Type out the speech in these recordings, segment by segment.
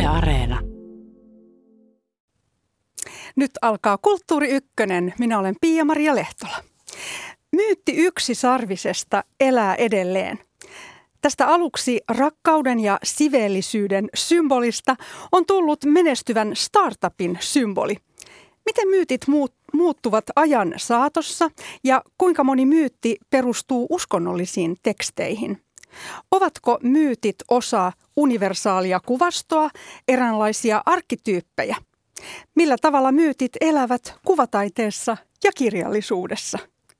Areena. Nyt alkaa Kulttuuri Ykkönen. Minä olen Pia-Maria Lehtola. Myytti yksisarvisesta elää edelleen. Tästä aluksi rakkauden ja siveellisyyden symbolista on tullut menestyvän startupin symboli. Miten myytit muuttuvat ajan saatossa ja kuinka moni myytti perustuu uskonnollisiin teksteihin? Ovatko myytit osa universaalia kuvastoa, eräänlaisia arkkityyppejä? Millä tavalla myytit elävät kuvataiteessa ja kirjallisuudessa?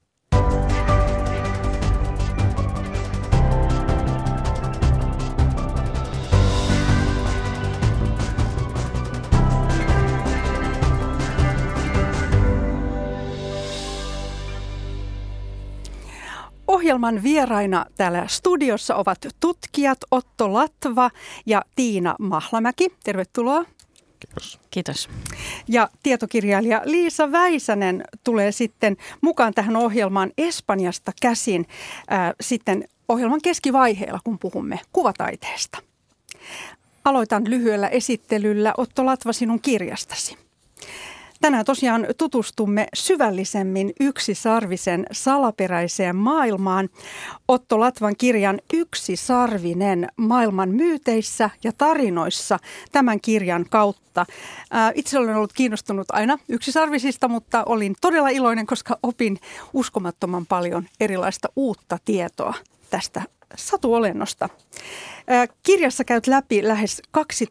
Ohjelman vieraina täällä studiossa ovat tutkijat Otto Latva ja Tiina Mahlamäki. Tervetuloa. Kiitos. Kiitos. Ja tietokirjailija Liisa Väisänen tulee sitten mukaan tähän ohjelmaan Espanjasta käsin sitten ohjelman keskivaiheella, kun puhumme kuvataiteesta. Aloitan lyhyellä esittelyllä Otto Latva sinun kirjastasi. Tänään tosiaan tutustumme syvällisemmin yksisarvisen salaperäiseen maailmaan. Otto Latvan kirjan Yksisarvinen maailman myyteissä ja tarinoissa tämän kirjan kautta. Itse olen ollut kiinnostunut aina yksisarvisista, mutta olin todella iloinen, koska opin uskomattoman paljon erilaista uutta tietoa tästä satuolennosta. Kirjassa käyt läpi lähes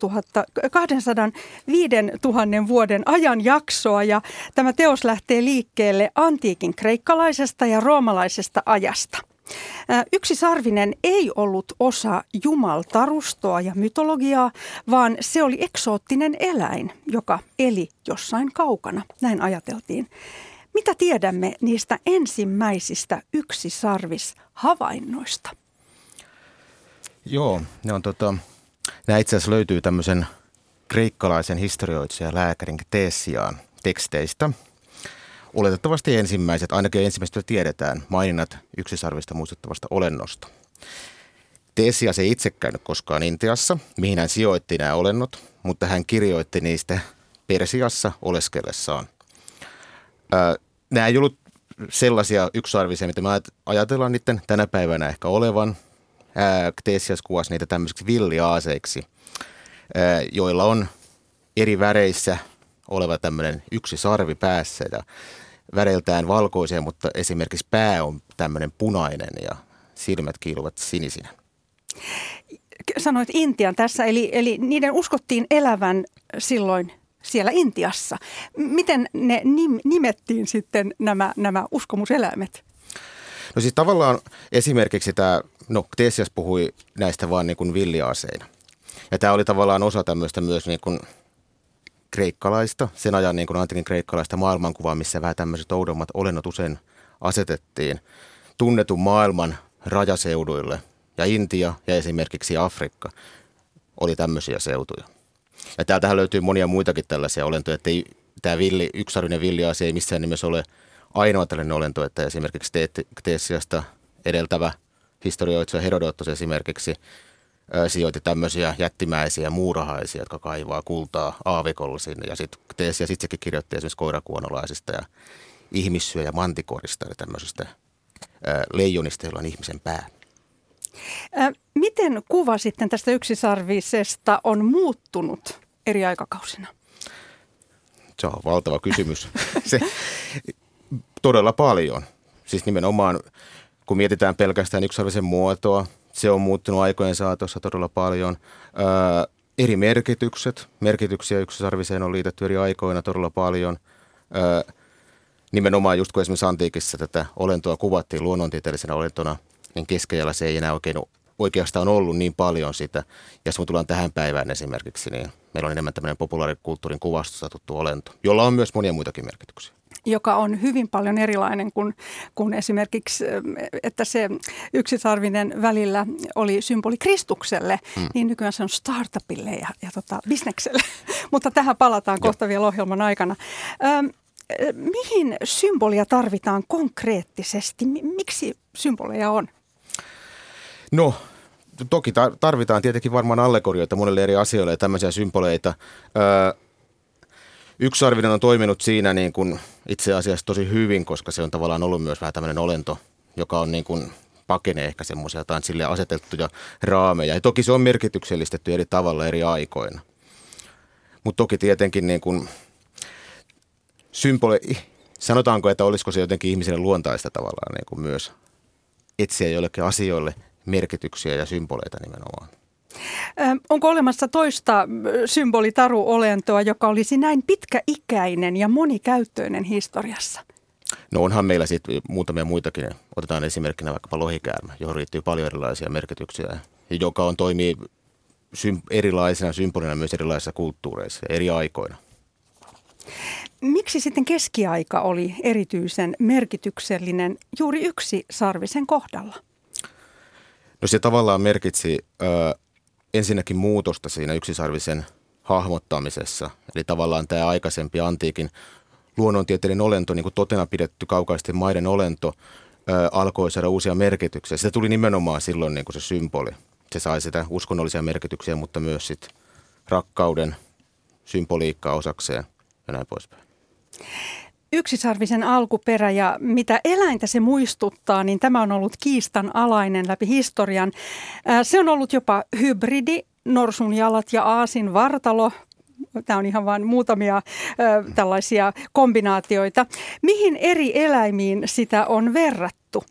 205 000 vuoden ajanjaksoa ja tämä teos lähtee liikkeelle antiikin kreikkalaisesta ja roomalaisesta ajasta. Yksisarvinen ei ollut osa jumaltarustoa ja mytologiaa, vaan se oli eksoottinen eläin, joka eli jossain kaukana. Näin ajateltiin. Mitä tiedämme niistä ensimmäisistä yksisarvishavainnoista? Joo, nämä itse asiassa löytyy tämmöisen kreikkalaisen historioitsijan lääkärin Teesiaan teksteistä. Oletettavasti ensimmäiset, ainakin ensimmäiset tiedetään, maininnat yksisarvista muistuttavasta olennosta. Teesias ei itse käynyt koskaan Intiassa, mihin hän sijoitti nämä olennot, mutta hän kirjoitti niistä Persiassa oleskellessaan. Nämä ei ollut sellaisia yksisarvisia, mitä me ajatellaan niiden tänä päivänä ehkä olevan. Teesias kuvasi niitä tämmöisiksi villiaaseiksi, joilla on eri väreissä oleva tämmöinen yksi sarvi päässä ja väreiltään valkoisia, mutta esimerkiksi pää on tämmöinen punainen ja silmät kiiluvat sinisinä. Sanoit Intian tässä, eli niiden uskottiin elävän silloin siellä Intiassa. Miten ne nimettiin sitten nämä uskomuseläimet? No siis tavallaan esimerkiksi Teesias puhui näistä vaan niin kuin villiaaseina. Ja tämä oli tavallaan osa tämmöistä myös niin kuin kreikkalaista, sen ajan niin kuin antiikin kreikkalaista maailmankuvaa, missä vähän tämmöiset oudommat olennot usein asetettiin tunnetun maailman rajaseuduille. Ja Intia ja esimerkiksi Afrikka oli tämmöisiä seutuja. Ja täältähän löytyy monia muitakin tällaisia olentoja, että tämä yksisarvinen villiaase ei missään nimessä ole ainoa tällainen olento, että esimerkiksi Teesiasta edeltävä historioitsija Herodotos esimerkiksi sijoitti tämmöisiä jättimäisiä muurahaisia, jotka kaivaa kultaa aavikolla sinne. Ja sitten Teesias itsekin kirjoitti esimerkiksi koirakuonolaisista ja ihmissyö- ja mantikorista, eli tämmöisistä leijonista, joilla on ihmisen pää. Miten kuva sitten tästä yksisarvisesta on muuttunut eri aikakausina? Se on valtava kysymys. Se todella paljon. Siis nimenomaan, kun mietitään pelkästään yksisarvisen muotoa, se on muuttunut aikojen saatossa todella paljon. Eri merkityksiä yksisarviseen on liitetty eri aikoina todella paljon. Nimenomaan just kun esimerkiksi antiikissa tätä olentoa kuvattiin luonnontieteellisenä olentona, niin keskellä ei enää oikeastaan ollut niin paljon sitä. Ja jos me tullaan tähän päivään esimerkiksi, niin meillä on enemmän tämmöinen populaarikulttuurin kuvastosta tuttu olento, jolla on myös monia muitakin merkityksiä. Joka on hyvin paljon erilainen kuin esimerkiksi, että se yksisarvinen välillä oli symboli Kristukselle, niin nykyään se on startupille ja bisnekselle. Mutta tähän palataan kohta vielä ohjelman aikana. Mihin symbolia tarvitaan konkreettisesti? Miksi symboleja on? No, toki tarvitaan tietenkin varmaan allegorioita monelle eri asioille ja tämmöisiä symboleita. Yksisarvinen on toiminut siinä niin kuin itse asiassa tosi hyvin, koska se on tavallaan ollut myös vähän tämmöinen olento, joka on niin kuin pakenee ehkä semmoisia jotain sille asetettuja raameja. Ja toki se on merkityksellistetty eri tavalla eri aikoina. Mutta toki tietenkin niin kuin sanotaanko, että olisiko se jotenkin ihmiselle luontaista tavallaan niin kuin myös etsiä jollekin asioille merkityksiä ja symboleita nimenomaan. Onko olemassa toista symbolitaruolentoa, joka olisi näin pitkäikäinen ja monikäyttöinen historiassa? No onhan meillä sitten muutamia muitakin. Otetaan esimerkkinä vaikkapa lohikäärmä, johon liittyy paljon erilaisia merkityksiä, ja joka toimii erilaisena symbolina myös erilaisissa kulttuureissa eri aikoina. Miksi sitten keskiaika oli erityisen merkityksellinen juuri yksisarvisen kohdalla? No se tavallaan merkitsi ensinnäkin muutosta siinä yksisarvisen hahmottamisessa. Eli tavallaan tämä aikaisempi antiikin luonnontieteellinen olento, niin kuin totena pidetty kaukaisten maiden olento, alkoi saada uusia merkityksiä. Sitä tuli nimenomaan silloin niin kuin se symboli. Se sai sitä uskonnollisia merkityksiä, mutta myös sit rakkauden symboliikkaa osakseen ja näin poispäin. Yksisarvisen alkuperä ja mitä eläintä se muistuttaa, niin tämä on ollut kiistanalainen läpi historian. Se on ollut jopa hybridi, norsun jalat ja aasin vartalo. Tämä on ihan vain muutamia tällaisia kombinaatioita. Mihin eri eläimiin sitä on verrattu?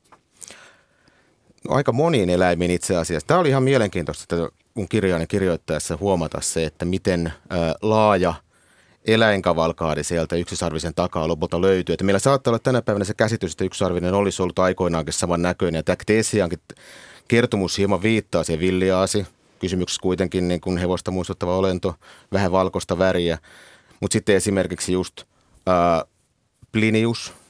No, aika moniin eläimiin itse asiassa. Tämä oli ihan mielenkiintoista mun kirjaani kirjoittaessa huomata se, että miten laaja eläinkavalkaadi sieltä yksisarvisen takaa lopulta löytyy. Että meillä saattaa olla tänä päivänä se käsitys, että yksisarvinen olisi ollut aikoinaankin samannäköinen. Ja tämä Ctesiankin kertomus hieman viittaa siihen villiaasi. Kysymyksessä kuitenkin niin kuin hevosta muistuttava olento, vähän valkoista väriä. Mutta sitten esimerkiksi just Plinius,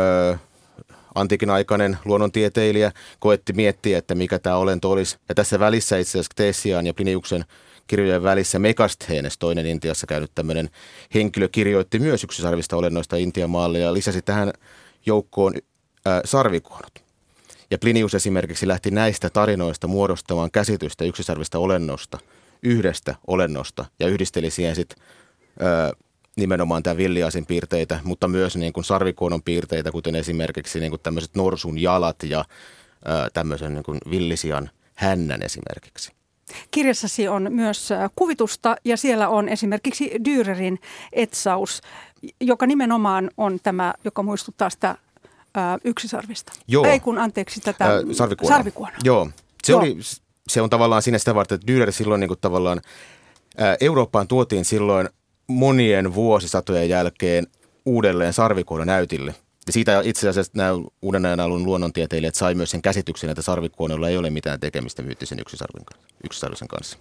antiikin aikainen luonnontieteilijä, koetti miettiä, että mikä tämä olento olisi. Ja tässä välissä itse asiassa Ctesian ja Pliniuksen kirjojen välissä Megasthenes, toinen Intiassa käynyt tämmöinen henkilö, kirjoitti myös yksisarvista olennoista Intian maalle ja lisäsi tähän joukkoon sarvikuonot. Ja Plinius esimerkiksi lähti näistä tarinoista muodostamaan käsitystä yksisarvista olennosta, yhdestä olennosta ja yhdisteli siihen sitten nimenomaan tämän villiasin piirteitä, mutta myös niin kuin sarvikuonon piirteitä, kuten esimerkiksi niin kuin tämmöiset norsun jalat ja tämmöisen niin kuin villisian hännän esimerkiksi. Kirjassasi on myös kuvitusta ja siellä on esimerkiksi Dürerin etsaus, joka nimenomaan on tämä, joka muistuttaa sitä yksisarvista. Joo. Ei kun anteeksi tätä sarvikuonoa. Joo. Se on tavallaan siinä sitä varten, että Dürer silloin niin kuin tavallaan Eurooppaan tuotiin silloin monien vuosisatojen jälkeen uudelleen sarvikuononäytille. Ja siitä itse asiassa nämä uuden ajan alun luonnontieteilijät sai myös sen käsityksen, että sarvikuonolla ei ole mitään tekemistä myyttisen yksisarvisen kanssa.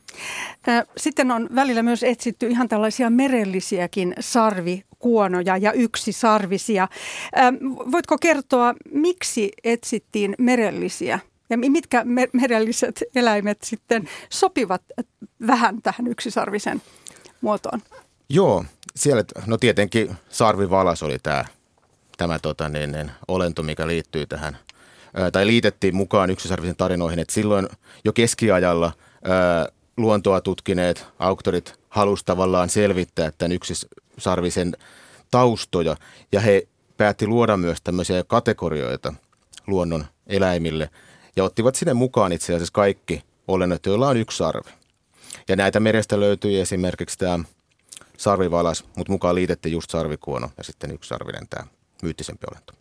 Sitten on välillä myös etsitty ihan tällaisia merellisiäkin sarvikuonoja ja yksisarvisia. Voitko kertoa, miksi etsittiin merellisiä? Ja mitkä merelliset eläimet sitten sopivat vähän tähän yksisarvisen muotoon? Joo, siellä tietenkin sarvivalas oli tämä olento, mikä liittyy tähän, tai liitettiin mukaan yksisarvisen tarinoihin, että silloin jo keskiajalla luontoa tutkineet auktorit halusivat tavallaan selvittää tämän yksisarvisen taustoja, ja he päätti luoda myös tämmöisiä kategorioita luonnon eläimille, ja ottivat sinne mukaan itse asiassa kaikki olennot, joilla on yksi sarvi. Ja näitä merestä löytyi esimerkiksi tämä sarvivalas, mutta mukaan liitettiin just sarvikuono ja sitten yksisarvinen tämä myyttisempi olento.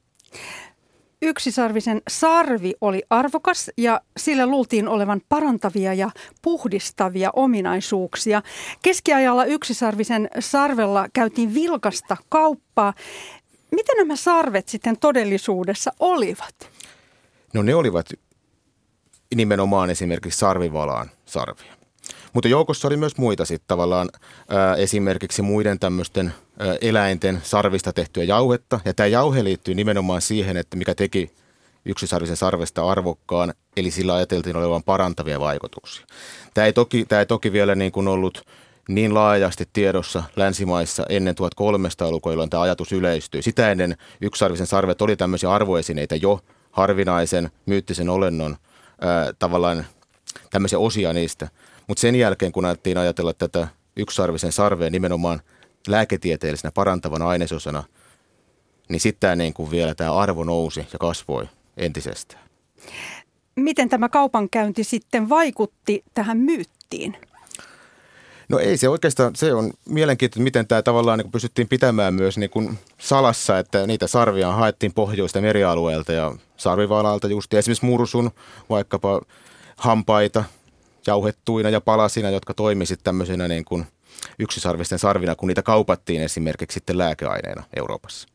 Yksisarvisen sarvi oli arvokas ja sillä luultiin olevan parantavia ja puhdistavia ominaisuuksia. Keskiajalla yksisarvisen sarvella käytiin vilkasta kauppaa. Miten nämä sarvet sitten todellisuudessa olivat? No ne olivat nimenomaan esimerkiksi sarvivalaan sarvia. Mutta joukossa oli myös muita sitten tavallaan esimerkiksi muiden tämmöisten eläinten sarvista tehtyä jauhetta. Ja tämä jauhe liittyy nimenomaan siihen, että mikä teki yksisarvisen sarvesta arvokkaan, eli sillä ajateltiin olevan parantavia vaikutuksia. Tämä ei toki vielä niin kuin ollut niin laajasti tiedossa länsimaissa ennen 1300-lukua, jolloin tämä ajatus yleistyi. Sitä ennen yksisarvisen sarvet oli tämmöisiä arvoesineitä jo harvinaisen myyttisen olennon tavallaan tämmöisiä osia niistä. Mutta sen jälkeen, kun alettiin ajatella tätä yksisarvisen sarveen nimenomaan lääketieteellisenä parantavana ainesosana, niin sitten niin kuin vielä tämä arvo nousi ja kasvoi entisestään. Miten tämä kaupankäynti sitten vaikutti tähän myyttiin? No ei se oikeastaan, se on mielenkiintoista, miten tämä tavallaan niin pystyttiin pitämään myös niin kuin salassa, että niitä sarvia haettiin pohjoista merialueelta ja sarvivaalalta just. Ja esimerkiksi mursun vaikkapa hampaita jauhettuina ja palasina, jotka toimisivat tämmöisenä niin kuin yksisarvisten sarvina, kun niitä kaupattiin esimerkiksi sitten lääkeaineena Euroopassa.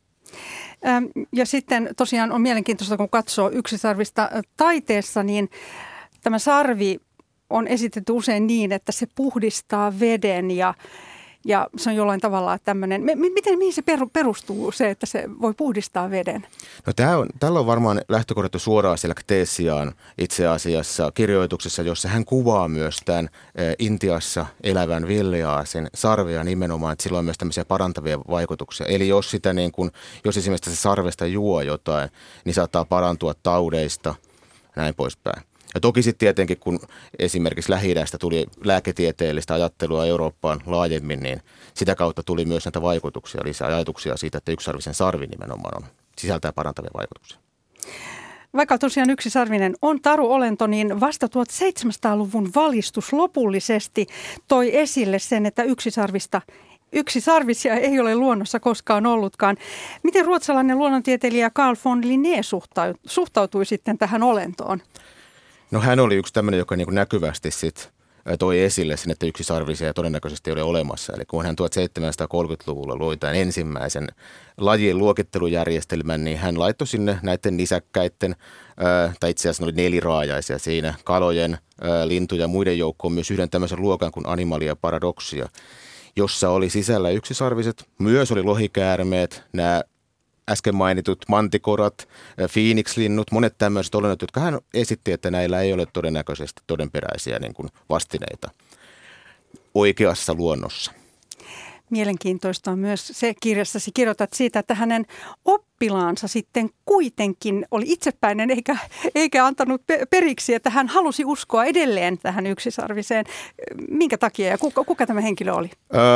Ja sitten tosiaan on mielenkiintoista, kun katsoo yksisarvista taiteessa, niin tämä sarvi on esitetty usein niin, että se puhdistaa veden ja se on jollain tavalla tämmöinen. Mihin se perustuu se, että se voi puhdistaa veden? No tällä on varmaan lähtökohdattu suoraan siellä Ctesiaan itse asiassa kirjoituksessa, jossa hän kuvaa myös tämän Intiassa elävän villeaasin sarvia nimenomaan, että sillä on myös tämmöisiä parantavia vaikutuksia. Eli jos esimerkiksi se sarvesta juo jotain, niin saattaa parantua taudeista, näin poispäin. Ja toki sitten tietenkin, kun esimerkiksi Lähi-idästä tuli lääketieteellistä ajattelua Eurooppaan laajemmin, niin sitä kautta tuli myös näitä vaikutuksia, lisää ajatuksia siitä, että yksisarvisen sarvi nimenomaan sisältää parantavia vaikutuksia. Vaikka tosiaan yksisarvinen on taruolento, niin vasta 1700-luvun valistus lopullisesti toi esille sen, että yksisarvisia ei ole luonnossa koskaan ollutkaan. Miten ruotsalainen luonnontieteilijä Carl von Linné suhtautui sitten tähän olentoon? No hän oli yksi tämmöinen, joka niin näkyvästi sit toi esille sen, että yksisarvisia todennäköisesti ei ole olemassa. Eli kun hän 1730-luvulla loi tämän ensimmäisen lajien luokittelujärjestelmän, niin hän laittoi sinne näiden nisäkkäiden, tai itse asiassa ne oli neliraajaisia siinä, kalojen, lintuja ja muiden joukkoon myös yhden tämmöisen luokan kuin Animalia Paradoxia, jossa oli sisällä yksisarviset, myös oli lohikäärmeet, nämä äsken mainitut mantikorat, Phoenix-linnut, monet tämmöiset olennot, jotka hän esitti, että näillä ei ole todennäköisesti todenperäisiä niin kuin vastineita oikeassa luonnossa. Mielenkiintoista on myös se kirjassasi kirjoitat siitä, että hänen oppilaansa sitten kuitenkin oli itsepäinen eikä antanut periksi, että hän halusi uskoa edelleen tähän yksisarviseen. Minkä takia ja kuka tämä henkilö oli?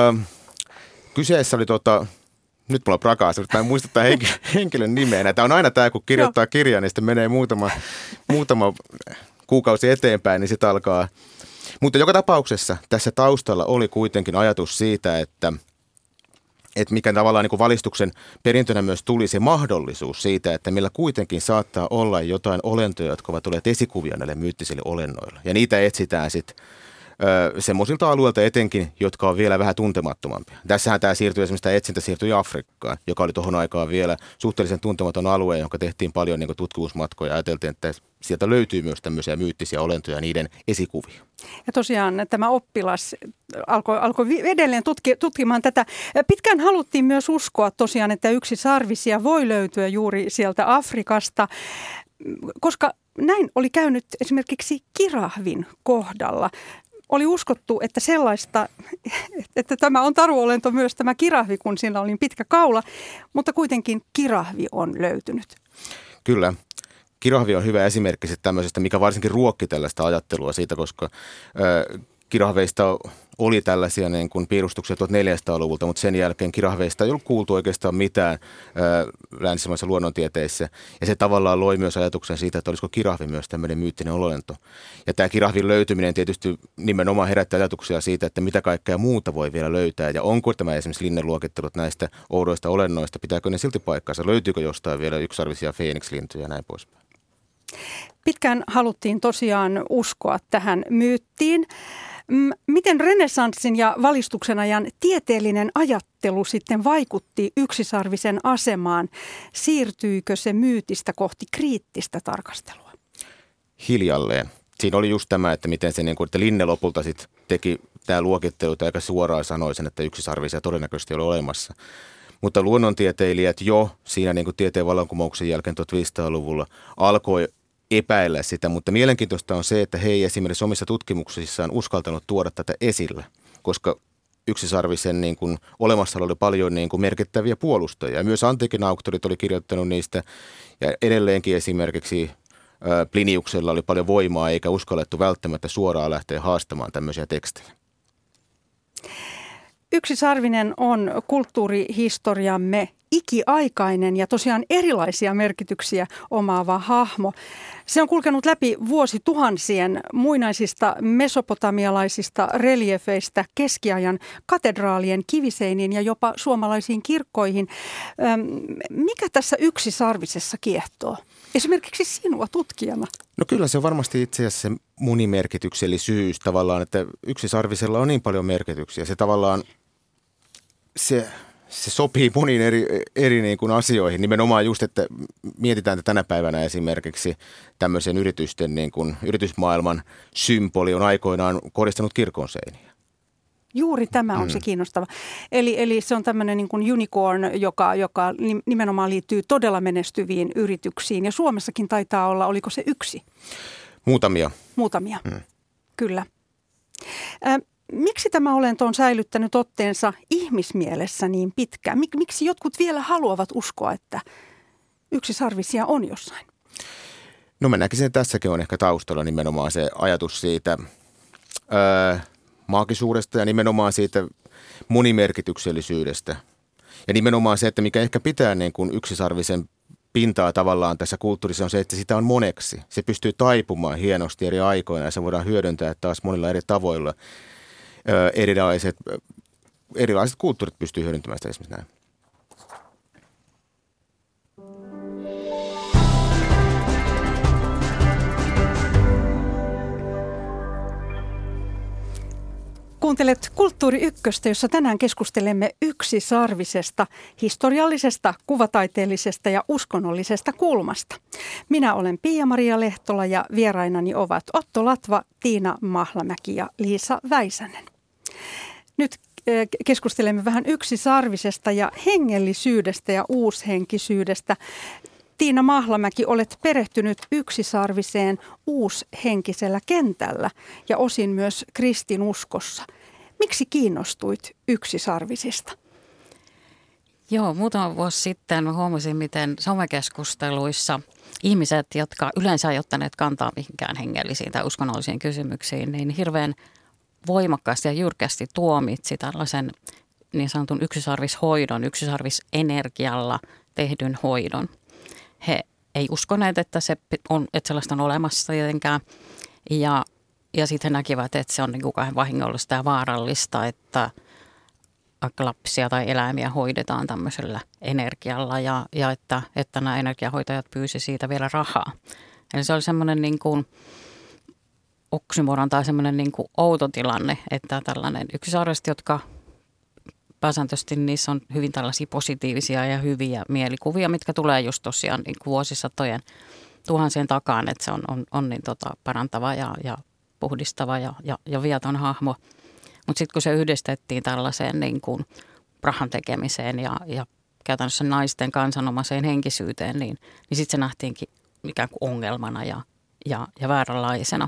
Kyseessä oli nyt mulla on prakaas, mutta en muista tämän henkilön nimeä. Tämä on aina tämä, kun kirjoittaa kirjaa, niin sitten menee muutama kuukausi eteenpäin, niin sitten alkaa. Mutta joka tapauksessa tässä taustalla oli kuitenkin ajatus siitä, että mikä tavallaan niin kuin valistuksen perintönä myös tuli se mahdollisuus siitä, että meillä kuitenkin saattaa olla jotain olentoja, jotka ovat olleet esikuvia näille myyttisille olennoille. Ja niitä etsitään sitten semmoisilta alueilta etenkin, jotka on vielä vähän tuntemattomampia. Tässähän tämä etsintä siirtyi Afrikkaan, joka oli tuohon aikaan vielä suhteellisen tuntematon alue, jonka tehtiin paljon niin kuin tutkimusmatkoja ja ajateltiin, että sieltä löytyy myös tämmöisiä myyttisiä olentoja ja niiden esikuvia. Ja tosiaan tämä oppilas alkoi edelleen tutkimaan tätä. Pitkään haluttiin myös uskoa tosiaan, että yksisarvisia voi löytyä juuri sieltä Afrikasta, koska näin oli käynyt esimerkiksi kirahvin kohdalla. Oli uskottu, että tämä on taruolento myös tämä kirahvi, kun sillä oli pitkä kaula, mutta kuitenkin kirahvi on löytynyt. Kyllä. Kirahvi on hyvä esimerkki tämmöisestä, mikä varsinkin ruokki tällaista ajattelua siitä, koska kirahveista oli tällaisia niin kuin piirustuksia 1400-luvulta, mutta sen jälkeen kirahveista ei ollut kuultu oikeastaan mitään länsimaisessa luonnontieteissä. Ja se tavallaan loi myös ajatuksen siitä, että olisiko kirahvi myös tämmöinen myyttinen olento. Ja tämä kirahvin löytyminen tietysti nimenomaan herättää ajatuksia siitä, että mitä kaikkea muuta voi vielä löytää. Ja onko tämä esimerkiksi linneluokittelut näistä oudoista olennoista, pitääkö ne silti paikkaansa, löytyykö jostain vielä yksisarvisia Phoenix-lintuja ja näin poispäin. Pitkään haluttiin tosiaan uskoa tähän myyttiin. Miten renessanssin ja valistuksen ajan tieteellinen ajattelu sitten vaikutti yksisarvisen asemaan? Siirtyykö se myytistä kohti kriittistä tarkastelua? Hiljalleen. Siinä oli just tämä, että miten se, että Linne lopulta sitten teki tämä luokittelu, aika suoraan sanoi sen, että yksisarvisia todennäköisesti ei ole olemassa. Mutta luonnontieteilijät jo siinä tieteen vallankumouksen jälkeen 1500-luvulla alkoi epäillä sitä, mutta mielenkiintoista on se, että he ei esimerkiksi omissa tutkimuksissaan uskaltanut tuoda tätä esille, koska yksisarvisen olemassaolo oli paljon merkittäviä puolustajia. Ja myös antiikin auktorit oli kirjoittanut niistä ja edelleenkin esimerkiksi Pliniuksella oli paljon voimaa eikä uskallettu välttämättä suoraan lähteä haastamaan tämmöisiä tekstejä. Yksisarvinen on kulttuurihistoriamme ikiaikainen ja tosiaan erilaisia merkityksiä omaava hahmo. Se on kulkenut läpi vuosituhansien muinaisista mesopotamialaisista reliefeistä keskiajan katedraalien kiviseiniin ja jopa suomalaisiin kirkkoihin. Mikä tässä yksisarvisessa kiehtoo? Esimerkiksi sinua tutkijana. No kyllä se on varmasti itse asiassa se monimerkityksellisyys tavallaan, että yksisarvisella on niin paljon merkityksiä. Se tavallaan, se sopii moniin eri niin kuin asioihin. Nimenomaan just, että mietitään, että tänä päivänä esimerkiksi tämmöisen yritysmaailman symboli on aikoinaan koristanut kirkon seiniä. Juuri tämä on se kiinnostava. Eli se on tämmöinen niin kuin unicorn, joka nimenomaan liittyy todella menestyviin yrityksiin. Ja Suomessakin taitaa olla, oliko se yksi? Muutamia. Kyllä. Miksi tämä olento on säilyttänyt otteensa ihmismielessä niin pitkään? Miksi jotkut vielä haluavat uskoa, että yksisarvisia on jossain? No mä näkisin, että tässäkin on ehkä taustalla nimenomaan se ajatus siitä maagisuudesta ja nimenomaan siitä monimerkityksellisyydestä. Ja nimenomaan se, että mikä ehkä pitää niin kuin yksisarvisen pintaa tavallaan tässä kulttuurissa on se, että sitä on moneksi. Se pystyy taipumaan hienosti eri aikoina ja se voidaan hyödyntää taas monilla eri tavoilla. Erilaiset kulttuurit pystyy hyödyntämään sitä esimerkiksi näin. Kuuntelet Kulttuuri Ykköstä, jossa tänään keskustelemme yksisarvisesta, historiallisesta, kuvataiteellisesta ja uskonnollisesta kulmasta. Minä olen Pia-Maria Lehtola ja vierainani ovat Otto Latva, Tiina Mahlamäki ja Liisa Väisänen. Nyt keskustelemme vähän yksisarvisesta ja hengellisyydestä ja uushenkisyydestä. Tiina Mahlamäki, olet perehtynyt yksisarviseen uushenkisellä kentällä ja osin myös kristinuskossa. Miksi kiinnostuit yksisarvisista? Joo, muutama vuosi sitten mä huomasin, miten somekeskusteluissa ihmiset, jotka yleensä ei ottaneet kantaa mihinkään hengellisiin tai uskonnollisiin kysymyksiin, niin hirveän voimakkaasti ja jyrkästi tuomitsi tällaisen niin sanotun yksisarvishoidon, yksisarvisenergialla tehdyn hoidon. He ei uskoneet, että sellaista on olemassa tietenkään ja sitten he näkivät, että se on niin kuin vahingollista ja vaarallista, että vaikka lapsia tai eläimiä hoidetaan tämmöisellä energialla ja että nämä energiahoitajat pyysi siitä vielä rahaa. Eli se oli semmoinen niin kuin oksymoron tai semmoinen niin kuin outo tilanne, että tällainen yksisarviset, jotka pääsääntöisesti niissä on hyvin tällaisia positiivisia ja hyviä mielikuvia, mitkä tulee just tosiaan niin kuin vuosisatojen tuhansien takaan, että se on niin parantava ja puhdistava ja viaton hahmo. Mutta sitten kun se yhdistettiin tällaiseen niin kuin rahan tekemiseen ja käytännössä naisten kansanomaiseen henkisyyteen, niin sitten se nähtiinkin ikään kuin ongelmana ja vääränlaisena.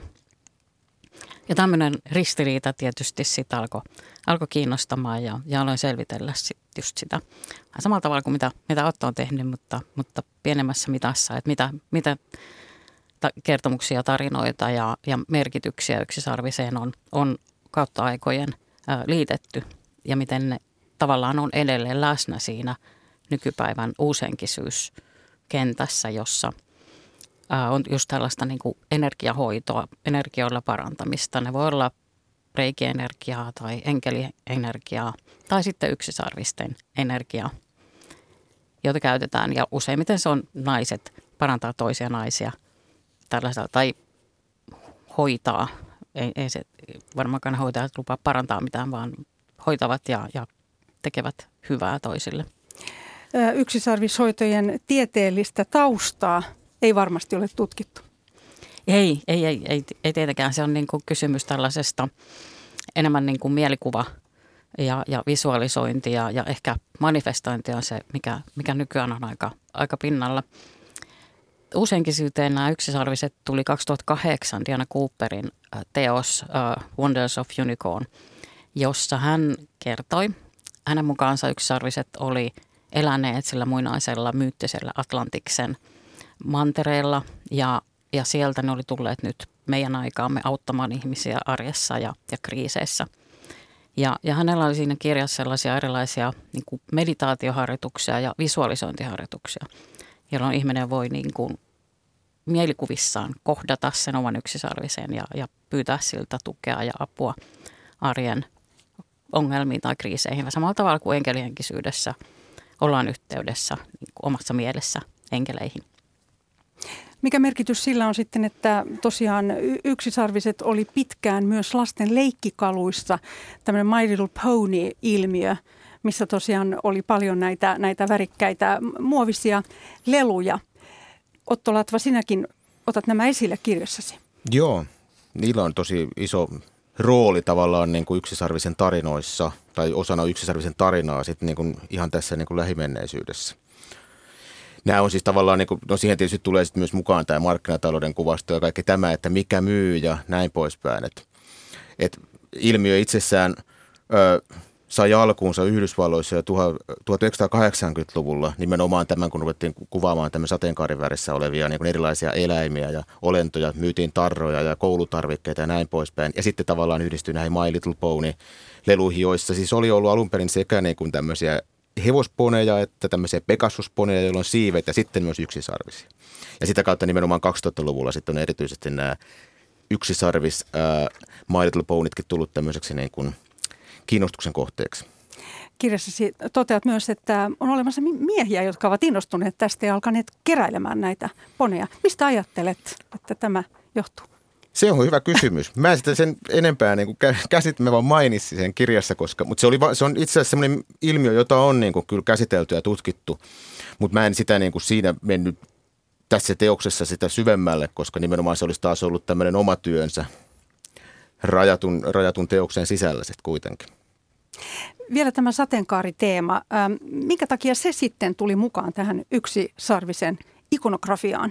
Ja tämmöinen ristiriita tietysti sitten alkoi kiinnostamaan ja aloin selvitellä just sitä. Vähän samalla tavalla kuin mitä Otto on tehnyt, mutta pienemmässä mitassa, että mitä kertomuksia, tarinoita ja merkityksiä yksisarviseen on kautta aikojen liitetty ja miten ne tavallaan on edelleen läsnä siinä nykypäivän uushenkisyyskentässä, jossa on just tällaista niin kuin energiahoitoa, energioilla parantamista. Ne voi olla reiki-energiaa tai enkelienergiaa tai sitten yksisarvisten energiaa, jota käytetään. Ja useimmiten se on naiset, parantaa toisia naisia tällaisella tai hoitaa. Ei se varmaankaan hoitajat lupaa parantaa mitään, vaan hoitavat ja tekevät hyvää toisille. Yksisarvishoitojen tieteellistä taustaa ei varmasti ole tutkittu. Ei tietenkään. Se on niin kuin kysymys tällaisesta enemmän niin kuin mielikuva ja visualisointi ja ehkä manifestointi on se, mikä nykyään on aika pinnalla. Uushenkisyyteen nämä yksisarviset tuli 2008 Diana Cooperin teos Wonders of Unicorn, jossa hän kertoi, hänen mukaansa yksisarviset oli eläneet sillä muinaisella myyttisellä Atlantiksen mantereella ja sieltä ne oli tulleet nyt meidän aikaamme auttamaan ihmisiä arjessa ja kriiseissä. Ja hänellä oli siinä kirjassa sellaisia erilaisia niin kuin meditaatioharjoituksia ja visualisointiharjoituksia, jolloin ihminen voi niin kuin mielikuvissaan kohdata sen oman yksisarvisen ja pyytää siltä tukea ja apua arjen ongelmiin tai kriiseihin. Samalla tavalla kuin enkelihenkisyydessä ollaan yhteydessä niin kuin omassa mielessä enkeleihin. Mikä merkitys sillä on sitten, että tosiaan yksisarviset oli pitkään myös lasten leikkikaluissa tämmöinen My Little Pony-ilmiö, missä tosiaan oli paljon näitä värikkäitä muovisia leluja. Otto Latva, sinäkin otat nämä esille kirjassasi. Joo, niillä on tosi iso rooli tavallaan niin kuin yksisarvisen tarinoissa tai osana yksisarvisen tarinaa sitten niin kuin ihan tässä niin kuin lähimenneisyydessä. Nämä on siis tavallaan, niin kuin, no siihen tietysti tulee sitten myös mukaan tämä markkinatalouden kuvasto ja kaikki tämä, että mikä myy ja näin poispäin. Et ilmiö itsessään sai alkuunsa Yhdysvalloissa jo 1980-luvulla nimenomaan tämän, kun ruvettiin kuvaamaan tämän sateenkaarin värissä olevia niin kuin erilaisia eläimiä ja olentoja, myytiin tarroja ja koulutarvikkeita ja näin poispäin. Ja sitten tavallaan yhdistyi näihin My Little Pony-leluihin, joissa siis oli ollut alun perin sekä niin kuin tämmöisiä hevosponeja että tämmöisiä pegasusponeja, joilla on siivet ja sitten myös yksisarvisia. Ja sitä kautta nimenomaan 2000-luvulla sitten on erityisesti nämä yksisarvis My Little Ponytkin tullut tämmöiseksi niin kuin kiinnostuksen kohteeksi. Kirjassasi toteat myös, että on olemassa miehiä, jotka ovat innostuneet tästä ja alkaneet keräilemään näitä poneja. Mistä ajattelet, että tämä johtuu? Se on hyvä kysymys. Mä en sitä sen enempää niin mä vaan mainitsin sen kirjassa, mutta se on itse asiassa sellainen ilmiö, jota on niin kuin kyllä käsitelty ja tutkittu, mutta mä en sitä niin kuin siinä mennyt tässä teoksessa sitä syvemmälle, koska nimenomaan se olisi taas ollut tämmöinen oma työnsä rajatun teoksen sisällä sitten kuitenkin. Vielä tämä sateenkaariteema. Minkä takia se sitten tuli mukaan tähän yksisarvisen ikonografiaan?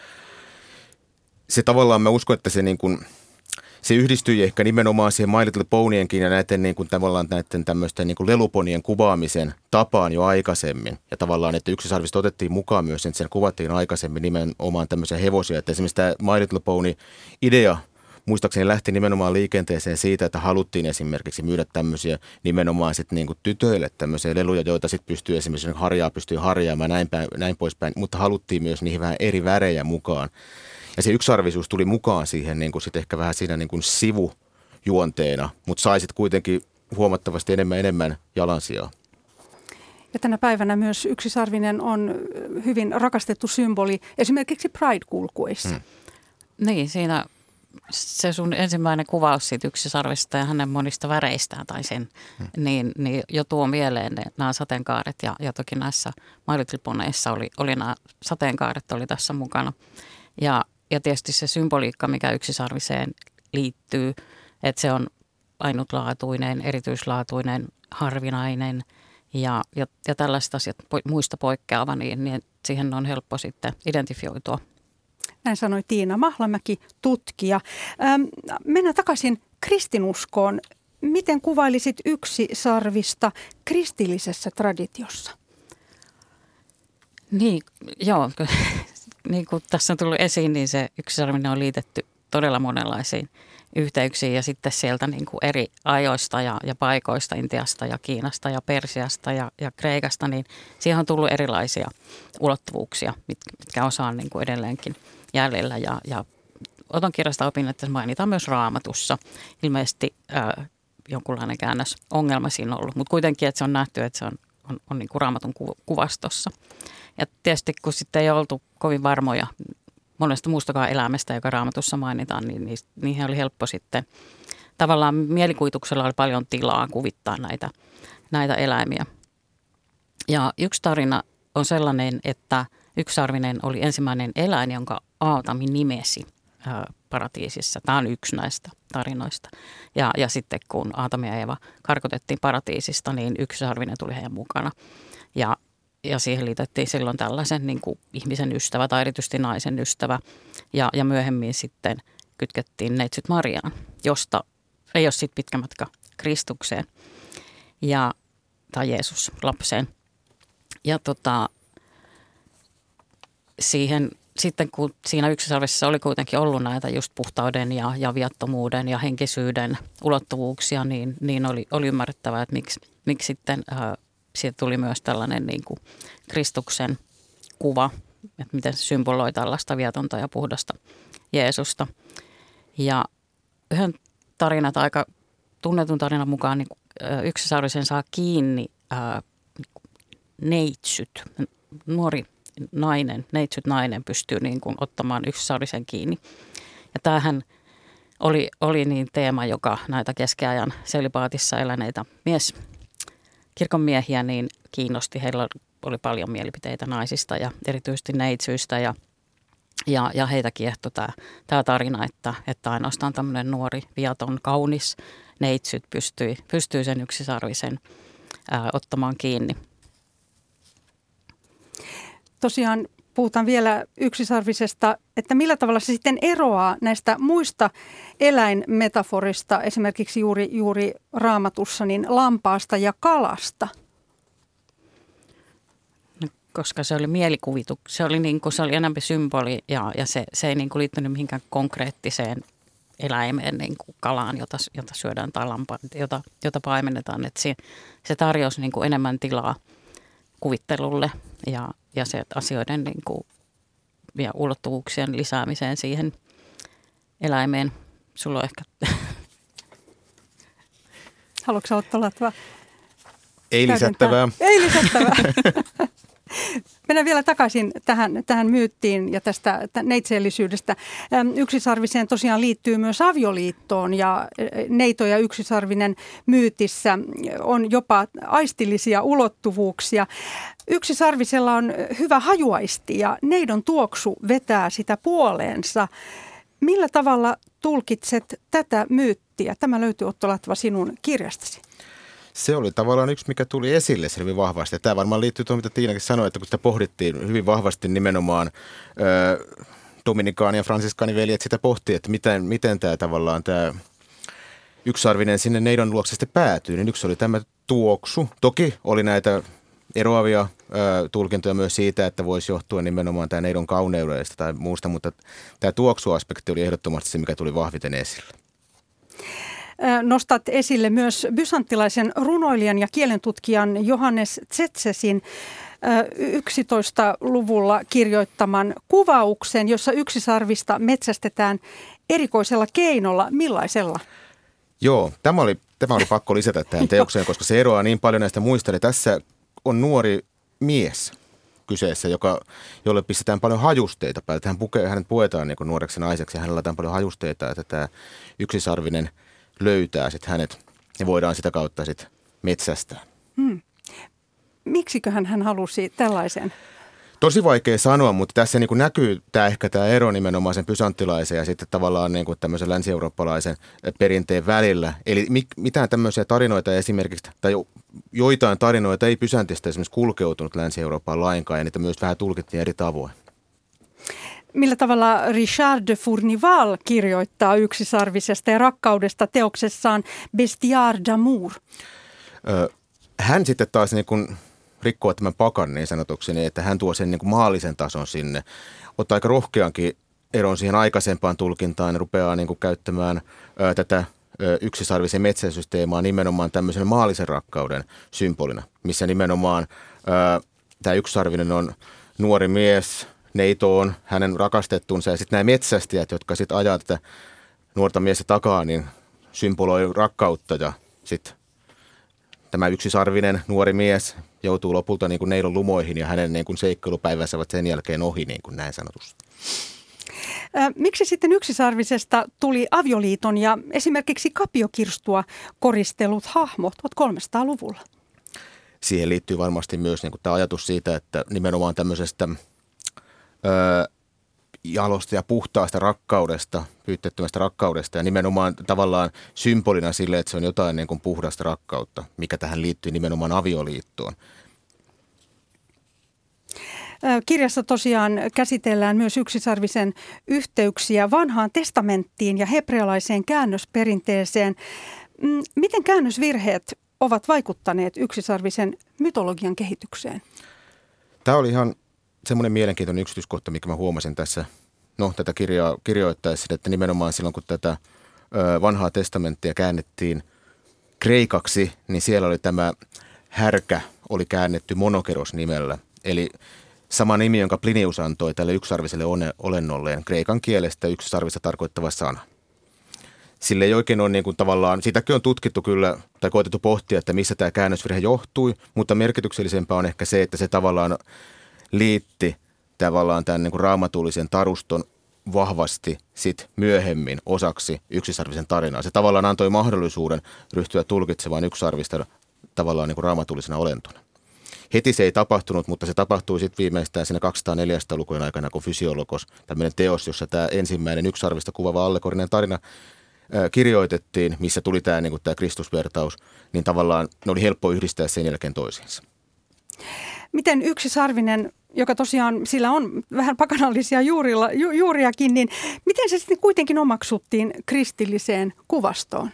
Se tavallaan mä uskon, että se, niin kuin, se yhdistyi ehkä nimenomaan siihen My Little Ponyenkin ja näiden, niin kuin, tavallaan näiden tämmöisten niin kuin leluponien kuvaamisen tapaan jo aikaisemmin. Ja tavallaan, että yksisarvista otettiin mukaan myös, että sen kuvattiin aikaisemmin nimenomaan tämmöisiä hevosia. Että esimerkiksi tämä My Little Pony-idea muistaakseni lähti nimenomaan liikenteeseen siitä, että haluttiin esimerkiksi myydä tämmöisiä nimenomaan sitten niin kuin tytöille tämmöisiä leluja, joita sitten pystyy esimerkiksi pystyy harjaamaan näin poispäin, mutta haluttiin myös niihin vähän eri värejä mukaan. Ja se yksisarvisuus tuli mukaan siihen niin kuin sit ehkä vähän siinä niin kuin sivujuonteena, mutta sai sitten kuitenkin huomattavasti enemmän jalansijaa. Ja tänä päivänä myös yksisarvinen on hyvin rakastettu symboli esimerkiksi Pride-kulkuissa. Niin, siinä se sun ensimmäinen kuvaus siitä yksisarvista ja hänen monista väreistään tai sen, niin jo tuo mieleen nämä sateenkaaret ja toki näissä My Little Ponyissa oli nämä sateenkaaret oli tässä mukana. Ja tietysti se symboliikka, mikä yksisarviseen liittyy, että se on ainutlaatuinen, erityislaatuinen, harvinainen ja tällaiset asiat muista poikkeava, niin siihen on helppo sitten identifioitua. Näin sanoi Tiina Mahlamäki, tutkija. Mennään takaisin kristinuskoon. Miten kuvailisit yksisarvista kristillisessä traditiossa? Niin, joo. Niin kuin tässä on tullut esiin, niin se yksisarvinen on liitetty todella monenlaisiin yhteyksiin ja sitten sieltä niin kuin eri ajoista ja paikoista, Intiasta ja Kiinasta ja Persiasta ja Kreikasta, niin siihen on tullut erilaisia ulottuvuuksia, mitkä osa on niin kuin edelleenkin jäljellä. Ja Oton kirjasta opin, että se mainitaan myös Raamatussa. Ilmeisesti jonkunlainen käännösongelma siinä on ollut, mutta kuitenkin, että se on nähty, että se on niin kuin Raamatun kuvastossa. Ja tietysti kun sitten ei oltu kovin varmoja monesta muustakaan elämästä, joka Raamatussa mainitaan, niin niihin oli helppo sitten. Tavallaan mielikuvituksella oli paljon tilaa kuvittaa näitä eläimiä. Ja yksi tarina on sellainen, että yksisarvinen oli ensimmäinen eläin, jonka Aatami nimesi paratiisissa. Tämä on yksi näistä tarinoista. Ja sitten kun Aatami ja Eeva karkotettiin paratiisista, niin yksisarvinen tuli heidän mukana. Ja siihen liitettiin silloin tällaisen niin kuin ihmisen ystävä tai erityisesti naisen ystävä. Ja myöhemmin sitten kytkettiin neitsyt Mariaan, josta ei ole sitten pitkä matka Kristukseen tai Jeesus lapseen. Ja siihen sitten kun siinä yksisarvisessa oli kuitenkin ollut näitä just puhtauden ja viattomuuden ja henkisyyden ulottuvuuksia, niin oli ymmärrettävää, että miksi sitten siitä tuli myös tällainen niin kuin Kristuksen kuva, että miten se symboloi tällaista viatonta ja puhdasta Jeesusta. Ja yhden aika tunnetun tarinan mukaan niin yksisaarvisen saa kiinni neitsyt. Nuori neitsyt nainen pystyy niin kuin ottamaan yksisaarvisen kiinni. Ja tämähän oli niin teema, joka näitä keskiajan selibaatissa eläneitä kirkon miehiä niin kiinnosti. Heillä oli paljon mielipiteitä naisista ja erityisesti neitsyistä ja heitä kiehtoi tämä tarina, että ainoastaan tämmöinen nuori, viaton, kaunis neitsyt pystyy sen yksisarvisen ottamaan kiinni. Tosiaan puhutaan vielä yksisarvisesta, että millä tavalla se sitten eroaa näistä muista eläinmetaforista, esimerkiksi juuri Raamatussa, niin lampaasta ja kalasta. Koska se oli se oli enemmän symboli ja se ei niin kuin liittynyt mihinkään konkreettiseen eläimeen, niin kuin kalaan, jota syödään tai lampaan, jota paimennetaan. Että se tarjosi niin kuin enemmän tilaa kuvittelulle ja se asioiden niin kuin, ja ulottuvuuksien lisäämiseen siihen eläimeen. Sulla on ehkä... Haluatko sä ottaa Latva? Ei lisättävää. Ei lisättävää. Mennään vielä takaisin tähän myyttiin ja tästä neitseellisyydestä. Yksisarviseen tosiaan liittyy myös avioliittoon ja neito- ja yksisarvinen myytissä on jopa aistillisia ulottuvuuksia. Yksisarvisella on hyvä hajuaisti ja neidon tuoksu vetää sitä puoleensa. Millä tavalla tulkitset tätä myyttiä? Tämä löytyy, Otto Latva, sinun kirjastasi. Se oli tavallaan yksi, mikä tuli esille hyvin vahvasti. Ja tämä varmaan liittyy tuohon, mitä Tiinakin sanoi, että kun sitä pohdittiin hyvin vahvasti nimenomaan dominikaani- ja fransiskaaniveljet sitä pohti, että miten tämä tavallaan tämä yksisarvinen sinne neidon luokse sitten päätyy. Niin yksi oli tämä tuoksu. Toki oli näitä eroavia tulkintoja myös siitä, että voisi johtua nimenomaan tämä neidon kauneudesta tai muusta, mutta tämä tuoksuaspekti oli ehdottomasti se, mikä tuli vahviten esille. Nostat esille myös bysanttilaisen runoilijan ja kielentutkijan Johannes Tsetsesin 11-luvulla kirjoittaman kuvauksen, jossa yksisarvista metsästetään erikoisella keinolla. Millaisella? Joo, tämä oli pakko lisätä tähän teokseen, koska se eroaa niin paljon näistä muista. Eli tässä on nuori mies kyseessä, jolle pistetään paljon hajusteita päälle. Hänet puetaan niin kuin nuoreksi naiseksi ja hänellä on paljon hajusteita, että tämä yksisarvinen löytää sitten hänet ja voidaan sitä kautta sitten metsästää. Miksiköhän hän halusi tällaisen? Tosi vaikea sanoa, mutta tässä niin kuin näkyy ehkä tämä ero nimenomaan sen bysanttilaisen ja sitten tavallaan niin kuin tämmöisen länsi-eurooppalaisen perinteen välillä. Eli mitään tämmöisiä tarinoita esimerkiksi, tai joitain tarinoita ei Bysantista esimerkiksi kulkeutunut Länsi-Eurooppaan lainkaan ja niitä myös vähän tulkittiin eri tavoin. Millä tavalla Richard de Fournival kirjoittaa yksisarvisesta ja rakkaudesta teoksessaan Bestiaire d'amour? Hän sitten taas niin kuin rikkoo tämän pakan niin sanotukseni, että hän tuo sen niin kuin maallisen tason sinne. Ottaa aika rohkeankin eron siihen aikaisempaan tulkintaan ja rupeaa niin kuin käyttämään tätä yksisarvisen metsäsysteemaa nimenomaan tämmöisen maallisen rakkauden symbolina, missä nimenomaan tämä yksisarvinen on nuori mies, neito on hänen rakastettunsa ja sitten nämä metsästäjät, jotka sitten ajaa tätä nuorta miestä takaa, niin symboloi rakkautta ja sitten tämä yksisarvinen nuori mies joutuu lopulta niin kuin neidon lumoihin ja hänen niin kuin seikkailupäivänsä ovat sen jälkeen ohi, niin kuin näin sanotusti. Miksi sitten yksisarvisesta tuli avioliiton ja esimerkiksi kapiokirstua koristellut hahmot 1300-luvulla? Siihen liittyy varmasti myös niin kuin tämä ajatus siitä, että nimenomaan tämmöisestä jalosta ja puhtaasta rakkaudesta, pyytteettömästä rakkaudesta ja nimenomaan tavallaan symbolina sille, että se on jotain niin kuin puhdasta rakkautta, mikä tähän liittyy nimenomaan avioliittoon. Kirjassa tosiaan käsitellään myös yksisarvisen yhteyksiä vanhaan testamenttiin ja hebrealaiseen käännösperinteeseen. Miten käännösvirheet ovat vaikuttaneet yksisarvisen mytologian kehitykseen? Tämä oli ihan semmoinen mielenkiintoinen yksityiskohta, mikä mä huomasin tässä, tätä kirjaa kirjoittaessa, että nimenomaan silloin, kun tätä vanhaa testamenttia käännettiin kreikaksi, niin siellä oli tämä härkä, oli käännetty monokeros nimellä. Eli sama nimi, jonka Plinius antoi tälle yksisarviselle olennolleen kreikan kielestä yksisarvista tarkoittava sana. Sille ei oikein ole niin kuin tavallaan, sitäkin on tutkittu kyllä tai koetettu pohtia, että missä tämä käännösvirhe johtui, mutta merkityksellisempää on ehkä se, että se tavallaan liitti tavallaan tämän niin kuin raamatullisen taruston vahvasti sit myöhemmin osaksi yksisarvisen tarinaa. Se tavallaan antoi mahdollisuuden ryhtyä tulkitsemaan yksisarvista tavallaan niin kuin raamatullisena olentona. Heti se ei tapahtunut, mutta se tapahtui sitten viimeistään siinä 200-400-lukujen aikana, kun Fysiologos, tämmöinen teos, jossa tämä ensimmäinen yksisarvista kuvaava allegorinen tarina kirjoitettiin, missä tuli tämä, niin kuin tämä Kristusvertaus, niin tavallaan ne oli helppo yhdistää sen jälkeen toisiinsa. Miten yksisarvinen, joka tosiaan sillä on vähän pakanallisia juuriakin, niin miten se sitten kuitenkin omaksuttiin kristilliseen kuvastoon?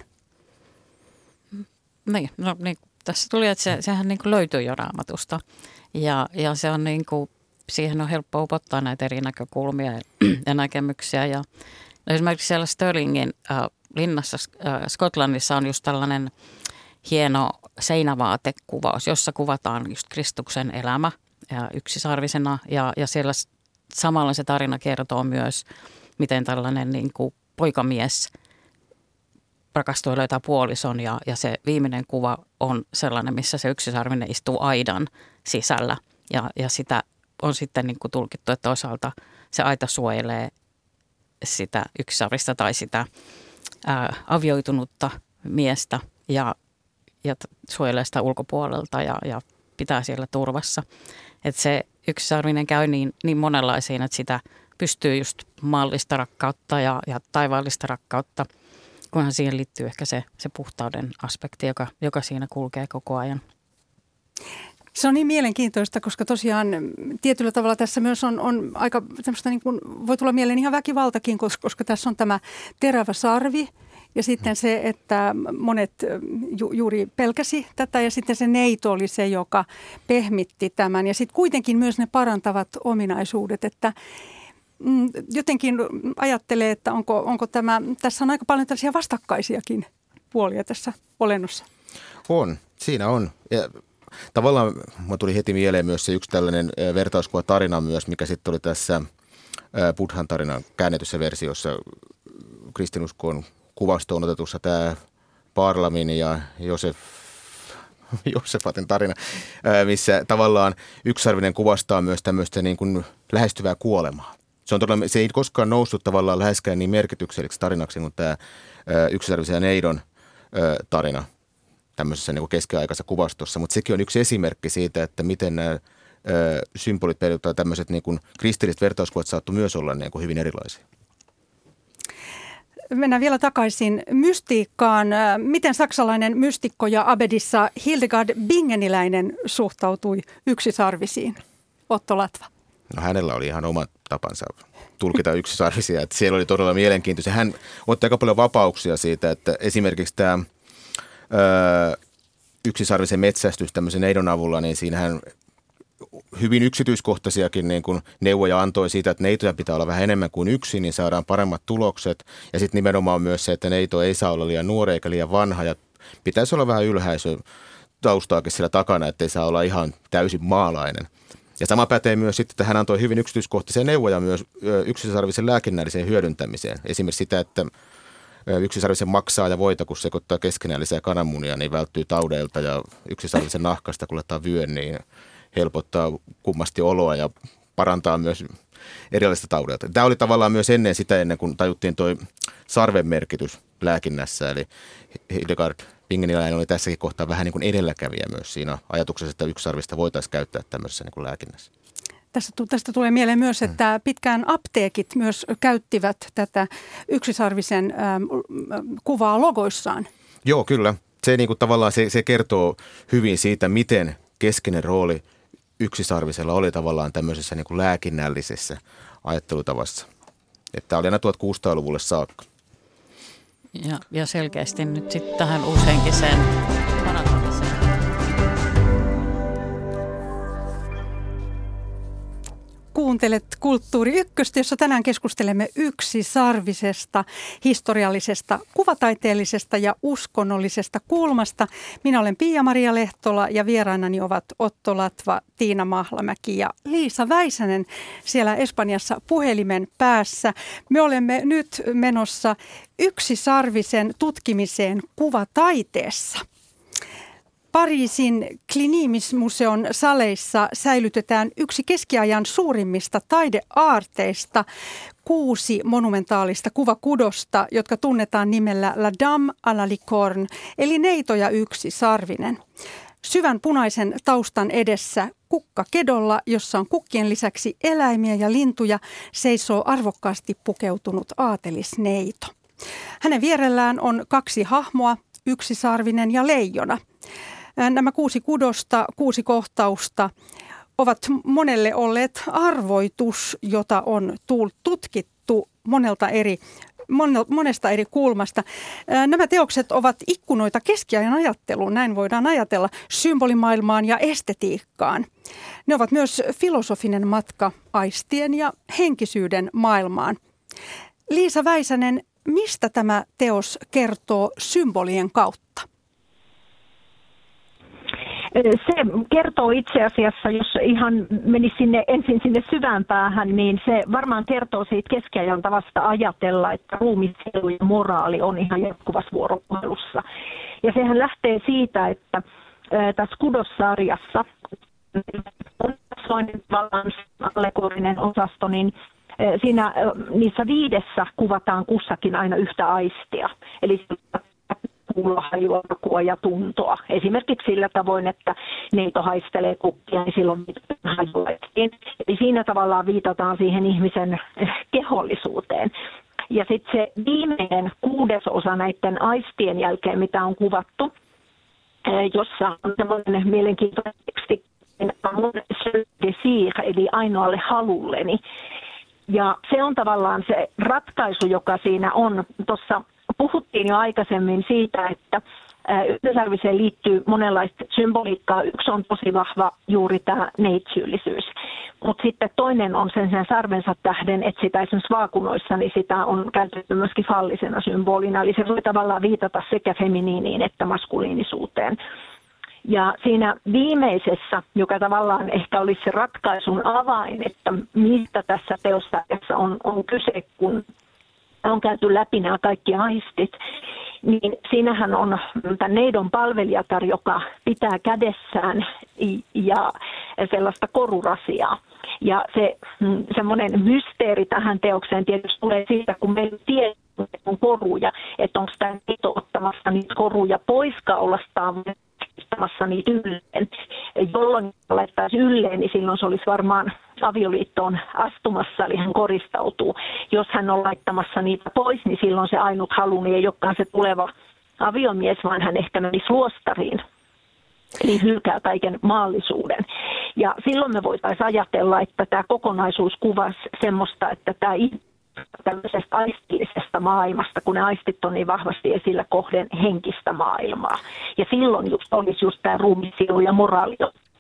Niin, tässä tuli, että sehän niin kuin löytyy jo Raamatusta ja se on niin kuin, siihen on helppo upottaa näitä eri näkökulmia ja näkemyksiä. Ja esimerkiksi siellä Stirlingin linnassa Skotlannissa on just tällainen hieno seinävaatekuvaus, jossa kuvataan just Kristuksen elämä yksisarvisena ja siellä samalla se tarina kertoo myös, miten tällainen niin kuin poikamies rakastuu ja löytää puolison ja se viimeinen kuva on sellainen, missä se yksisarvinen istuu aidan sisällä ja sitä on sitten niin kuin tulkittu, että toisaalta se aita suojelee sitä yksisarvista tai sitä avioitunutta miestä ja suojelee sitä ulkopuolelta ja pitää siellä turvassa. Että se yksisarvinen käy niin monenlaisiin, että sitä pystyy just maallista rakkautta ja taivaallista rakkautta, kunhan siihen liittyy ehkä se puhtauden aspekti, joka siinä kulkee koko ajan. Se on niin mielenkiintoista, koska tosiaan tietyllä tavalla tässä myös on aika tämmöistä, niin kuin, voi tulla mieleen ihan väkivaltakin, koska tässä on tämä terävä sarvi ja sitten se, että monet juuri pelkäsi tätä ja sitten se neito oli se, joka pehmitti tämän ja sitten kuitenkin myös ne parantavat ominaisuudet, että jotenkin ajattelee, että onko tässä on aika paljon tällaisia vastakkaisiakin puolia tässä olennossa. On, siinä on. Ja tavallaan minulle tuli heti mieleen myös se yksi tällainen vertauskuva tarina myös, mikä sitten oli tässä Buddhan tarinan käännetyssä versiossa kristinuskon kuvastoon otetussa tämä Parlamin ja Josefatin tarina, missä tavallaan yksisarvinen kuvastaa myös tämmöistä niin kuin lähestyvää kuolemaa. Se ei koskaan noussut tavallaan läheskään niin merkitykselliseksi tarinaksi kuin tämä yksisarvisen ja neidon tarina tämmöisessä niin kuin keskiaikaisessa kuvastossa, mutta sekin on yksi esimerkki siitä, että miten nämä symbolit tai tämmöiset niin kuin kristilliset vertauskuvat saattoi myös olla niin kuin hyvin erilaisia. Mennään vielä takaisin mystiikkaan. Miten saksalainen mystikko ja abbedissa Hildegard Bingeniläinen suhtautui yksisarvisiin? Otto Latva. No hänellä oli ihan oma tapansa tulkita yksisarvisia. Että siellä oli todella mielenkiintoisia. Hän otti aika paljon vapauksia siitä, että esimerkiksi tämä yksisarvisen metsästys tämmöisen neidon avulla, niin siinä hän hyvin yksityiskohtaisiakin niin kuin neuvoja antoi siitä, että neitoja pitää olla vähän enemmän kuin yksi, niin saadaan paremmat tulokset. Ja sitten nimenomaan myös se, että neito ei saa olla liian nuori eikä liian vanha ja pitäisi olla vähän ylhäisö taustaakin siellä takana, ettei saa olla ihan täysin maalainen. Ja sama pätee myös sitten, että hän antoi hyvin yksityiskohtaisia neuvoja myös yksisarvisen lääkinnälliseen hyödyntämiseen. Esimerkiksi sitä, että yksisarvisen maksaa ja voita, kun sekoittaa keskenällisiä kananmunia, niin välttyy taudeilta ja yksisarvisen nahkasta, kun laittaa vyön, niin helpottaa kummasti oloa ja parantaa myös erilaisista taudeilta. Tämä oli tavallaan myös ennen kuin tajuttiin tuo sarven merkitys lääkinnässä, eli Hildegard Bingeniläinen oli tässäkin kohtaa vähän niin kuin edelläkävijä myös siinä ajatuksessa, että yksisarvista voitaisiin käyttää tämmöisessä niin kuin lääkinnässä. Tästä tulee mieleen myös, että pitkään apteekit myös käyttivät tätä yksisarvisen kuvaa logoissaan. Joo, kyllä. Se, niin kuin tavallaan se kertoo hyvin siitä, miten keskeinen rooli yksisarvisella oli tavallaan tämmöisessä niin kuin lääkinnällisessä ajattelutavassa. Että oli aina 1600-luvulle saakka. Ja selkeästi nyt sitten tähän uushenkiseen parantamiseen. Kuuntelet Kulttuuri Ykköstä, jossa tänään keskustelemme yksisarvisesta, historiallisesta, kuvataiteellisesta ja uskonnollisesta kulmasta. Minä olen Pia-Maria Lehtola ja vierainani ovat Otto Latva, Tiina Mahlamäki ja Liisa Väisänen siellä Espanjassa puhelimen päässä. Me olemme nyt menossa yksisarvisen tutkimiseen kuvataiteessa. Pariisin Klinimis-museon saleissa säilytetään yksi keskiajan suurimmista taideaarteista, 6 monumentaalista kuvakudosta, jotka tunnetaan nimellä La Dame à la Licorne, eli neito ja yksisarvinen. Syvän punaisen taustan edessä kukka kedolla, jossa on kukkien lisäksi eläimiä ja lintuja, seisoo arvokkaasti pukeutunut aatelisneito. Hänen vierellään on 2 hahmoa, yksisarvinen ja leijona. Nämä 6 kudosta, 6 kohtausta ovat monelle olleet arvoitus, jota on tutkittu monesta eri kulmasta. Nämä teokset ovat ikkunoita keskiajan ajatteluun, näin voidaan ajatella, symbolimaailmaan ja estetiikkaan. Ne ovat myös filosofinen matka aistien ja henkisyyden maailmaan. Liisa Väisänen, mistä tämä teos kertoo symbolien kautta? Se kertoo itse asiassa, jos ihan menisi ensin sinne syvään päähän, niin se varmaan kertoo siitä keskiajan tavasta ajatella, että ruumiisielu ja moraali on ihan jatkuvassa vuoropuhelussa. Ja sehän lähtee siitä, että tässä kudossarjassa on tavallaan allegorinen osasto, niin siinä niissä 5 kuvataan kussakin aina yhtä aistia. Eli kuulla, hajua, makua ja tuntoa. Esimerkiksi sillä tavoin, että neito haistelee kukkia, niin silloin hajua. Eli siinä tavallaan viitataan siihen ihmisen kehollisuuteen. Ja sitten se viimeinen 6. osa näiden aistien jälkeen, mitä on kuvattu, jossa on semmoinen mielenkiintoinen teksti, eli ainoalle halulleni. Ja se on tavallaan se ratkaisu, joka siinä on. Tuossa puhuttiin jo aikaisemmin siitä, että yksisarviseen liittyy monenlaista symboliikkaa. Yksi on tosi vahva juuri tämä neitsyyllisyys. Mutta sitten toinen on sen sarvensa tähden, että sitä esimerkiksi vaakunoissa, niin sitä on käytetty myöskin fallisena symbolina. Eli se voi tavallaan viitata sekä feminiiniin että maskuliinisuuteen. Ja siinä viimeisessä, joka tavallaan ehkä olisi se ratkaisun avain, että mistä tässä teossa on kyse, kun on käyty läpi nämä kaikki aistit, niin siinähän on tämän neidon palvelijatar, joka pitää kädessään ja sellaista korurasiaa. Ja se semmoinen mysteeri tähän teokseen tietysti tulee siitä, kun meillä tiedetään, että on koruja, että onko tämä neito ottamassa niitä koruja pois kaulastaan, ottamassa niitä ylleen. Jolloin laittaisi ylleen, niin silloin se olisi varmaan avioliittoon astumassa, eli hän koristautuu. Jos hän on laittamassa niitä pois, niin silloin se ainut halu niin ei olekaan se tuleva aviomies, vaan hän ehkä menisi luostariin. Eli hylkää kaiken maallisuuden. Ja silloin me voitaisiin ajatella, että tämä kokonaisuus kuvasi semmoista, että tämä tämmöisestä aistillisesta maailmasta, kun ne aistit on niin vahvasti esillä kohden henkistä maailmaa. Ja silloin olisi just tämä ruumiisielu ja moraali.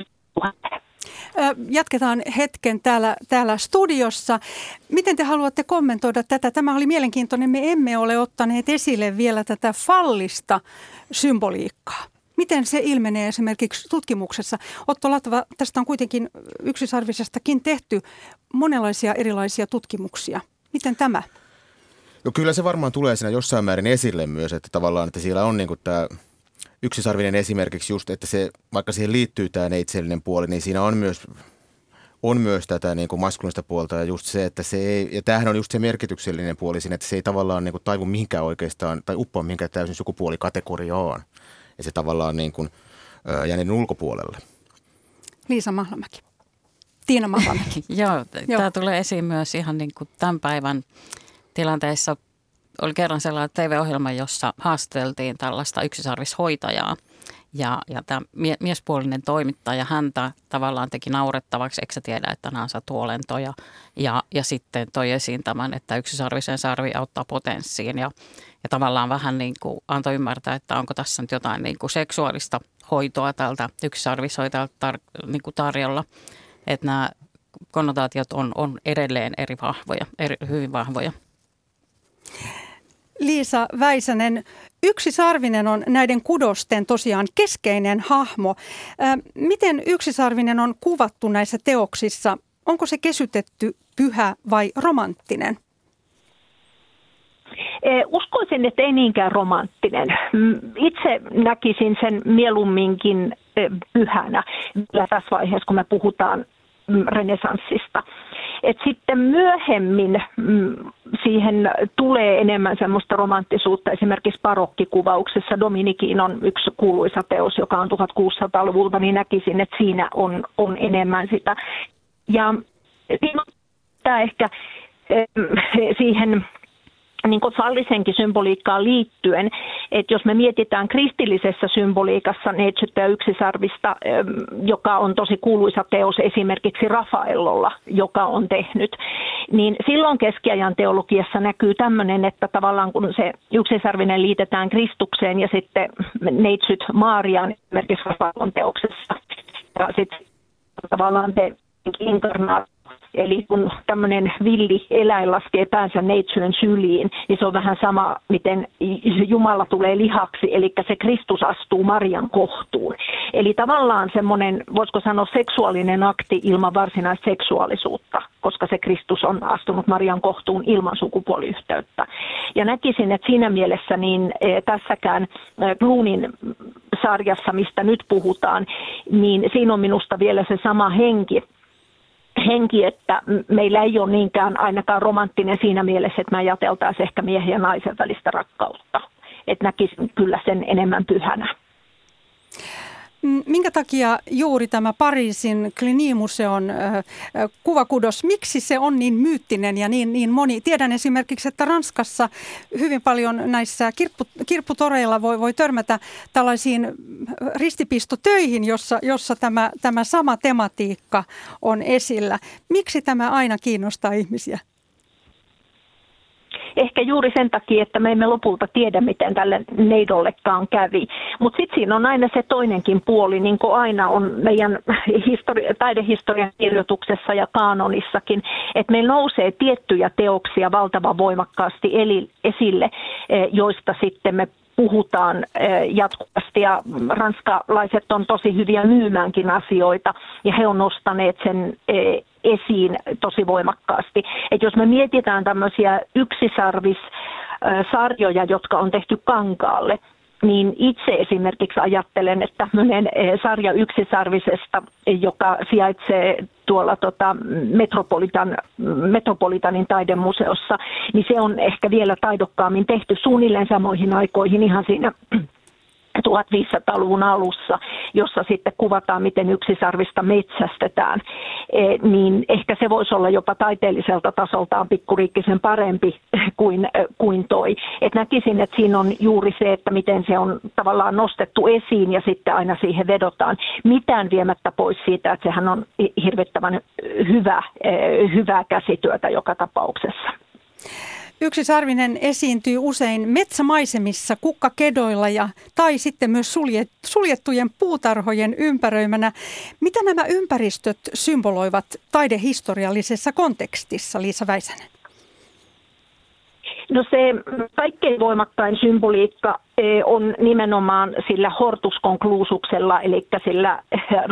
Jatketaan hetken täällä studiossa. Miten te haluatte kommentoida tätä? Tämä oli mielenkiintoinen. Me emme ole ottaneet esille vielä tätä fallista symboliikkaa. Miten se ilmenee esimerkiksi tutkimuksessa? Otto Latva, tästä on kuitenkin yksisarvisestakin tehty monenlaisia erilaisia tutkimuksia. Miten tämä? No kyllä se varmaan tulee siinä jossain määrin esille myös, että tavallaan, että siellä on niin kuin tämä yksisarvinen esimerkiksi just, että se, vaikka siihen liittyy tämä neitsellinen puoli, niin siinä on myös tätä niin kuin maskuliinista puolta ja just se, että se ei, ja tämähän on just se merkityksellinen puoli siinä, että se ei tavallaan niin kuin taivu mihinkään oikeastaan, tai uppoa mihinkään täysin sukupuolikategoriaan, ja se tavallaan niin kuin jää niiden ulkopuolelle. Liisa Mahlamäki. Tiina Mahlamäki. Joo, tämä tulee esiin myös ihan niin kuin tämän päivän tilanteessa. Oli kerran sellainen TV-ohjelma, jossa haastateltiin tällaista yksisarvishoitajaa. Ja tämä miespuolinen toimittaja häntä tavallaan teki naurettavaksi, eikö sä tiedä, että nämä on satuolentoja. Ja sitten toi esiin tämän, että yksisarvisen sarvi auttaa potenssiin. Ja tavallaan vähän niin kuin antoi ymmärtää, että onko tässä nyt jotain niin kuin seksuaalista hoitoa tältä yksisarvishoitajalta niin kuin tarjolla. Että nämä konnotaatiot on edelleen hyvin vahvoja. Liisa Väisänen, Yksisarvinen on näiden kudosten tosiaan keskeinen hahmo. Miten Yksisarvinen on kuvattu näissä teoksissa? Onko se kesytetty, pyhä vai romanttinen? Uskoisin, että ei niinkään romanttinen. Itse näkisin sen mieluumminkin pyhänä tässä vaiheessa, kun me puhutaan renessanssista. Et sitten myöhemmin siihen tulee enemmän semmoista romanttisuutta. Esimerkiksi barokkikuvauksessa Dominikin on yksi kuuluisa teos, joka on 1600-luvulta, niin näkisin, että siinä on enemmän sitä. Ja tämä ehkä siihen niin kuin sallisenkin symboliikkaan liittyen, että jos me mietitään kristillisessä symboliikassa neitsyttä ja yksisarvista, joka on tosi kuuluisa teos esimerkiksi Rafaellolla, joka on tehnyt, niin silloin keskiajan teologiassa näkyy tämmöinen, että tavallaan kun se yksisarvinen liitetään Kristukseen ja sitten neitsyt Mariaan esimerkiksi Rafaellon teoksessa, ja sitten tavallaan se inkarnaatio. Eli kun tämmöinen villi eläin laskee päänsä neitsyen syliin, niin se on vähän sama, miten Jumala tulee lihaksi, eli se Kristus astuu Marian kohtuun. Eli tavallaan semmoinen, voisiko sanoa, seksuaalinen akti ilman varsinaista seksuaalisuutta, koska se Kristus on astunut Marian kohtuun ilman sukupuoliyhteyttä. Ja näkisin, että siinä mielessä niin tässäkään Clunin sarjassa, mistä nyt puhutaan, niin siinä on minusta vielä se sama henki, että meillä ei ole niinkään ainakaan romanttinen siinä mielessä, että me ajateltaisiin ehkä miehen ja naisen välistä rakkautta. Että näkisin kyllä sen enemmän pyhänä. Minkä takia juuri tämä Pariisin Cluny-museon kuvakudos, miksi se on niin myyttinen ja niin moni? Tiedän esimerkiksi, että Ranskassa hyvin paljon näissä kirpputoreilla voi törmätä tällaisiin ristipistotöihin, jossa tämä sama tematiikka on esillä. Miksi tämä aina kiinnostaa ihmisiä? Ehkä juuri sen takia, että me emme lopulta tiedä, miten tälle neidollekaan kävi. Mutta sitten siinä on aina se toinenkin puoli, niin kuin aina on meidän taidehistorian kirjoituksessa ja kaanonissakin, että meillä nousee tiettyjä teoksia valtavan voimakkaasti esille, joista sitten me puhutaan jatkuvasti, ja ranskalaiset on tosi hyviä myymäänkin asioita, ja he on nostaneet sen esiin tosi voimakkaasti. Et jos me mietitään tämmöisiä yksisarvissarjoja, jotka on tehty kankaalle, niin itse esimerkiksi ajattelen, että tämmöinen sarja yksisarvisesta, joka sijaitsee tuolla Metropolitanin taidemuseossa, niin se on ehkä vielä taidokkaammin tehty suunnilleen samoihin aikoihin ihan siinä 1500-luvun alussa, jossa sitten kuvataan, miten yksisarvista metsästetään, niin ehkä se voisi olla jopa taiteelliselta tasoltaan pikkuriikkisen parempi kuin toi. Et näkisin, että siinä on juuri se, että miten se on tavallaan nostettu esiin ja sitten aina siihen vedotaan. Mitään viemättä pois siitä, että sehän on hirvittävän hyvää käsityötä joka tapauksessa. Yksisarvinen esiintyy usein metsämaisemissa, kukkakedoilla tai sitten myös suljettujen puutarhojen ympäröimänä. Mitä nämä ympäristöt symboloivat taidehistoriallisessa kontekstissa, Liisa Väisänen? No se kaikkein voimakkain symboliikka on nimenomaan sillä hortus conclusuksella, eli sillä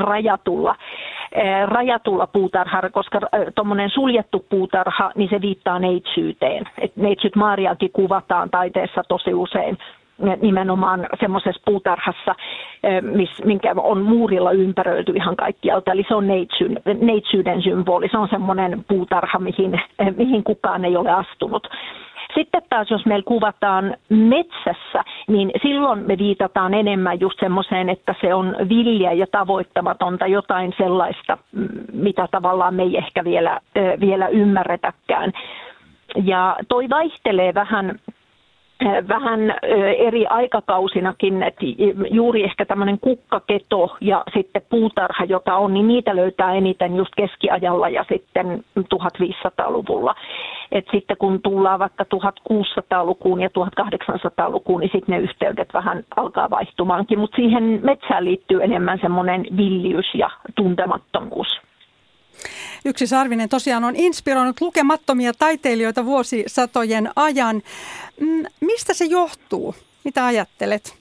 rajatulla puutarhalla, koska tuommoinen suljettu puutarha, niin se viittaa neitsyyteen. Et neitsyt Mariakin kuvataan taiteessa tosi usein nimenomaan semmoisessa puutarhassa, minkä on muurilla ympäröity ihan kaikkialta. Eli se on neitsyyden symboli. Se on semmoinen puutarha, mihin kukaan ei ole astunut. Sitten taas, jos meillä kuvataan metsässä, niin silloin me viitataan enemmän just semmoiseen, että se on villiä ja tavoittamatonta, jotain sellaista, mitä tavallaan me ei ehkä vielä ymmärretäkään. Ja toi vaihtelee vähän eri aikakausinakin, että juuri ehkä tämmöinen kukkaketo ja sitten puutarha, jota on, niin niitä löytää eniten just keskiajalla ja sitten 1500-luvulla. Et sitten kun tullaan vaikka 1600-lukuun ja 1800-lukuun, niin sitten ne yhteydet vähän alkaa vaihtumaankin, mutta siihen metsään liittyy enemmän semmoinen villiys ja tuntemattomuus. Yksisarvinen tosiaan on inspiroinut lukemattomia taiteilijoita vuosisatojen ajan. Mistä se johtuu? Mitä ajattelet?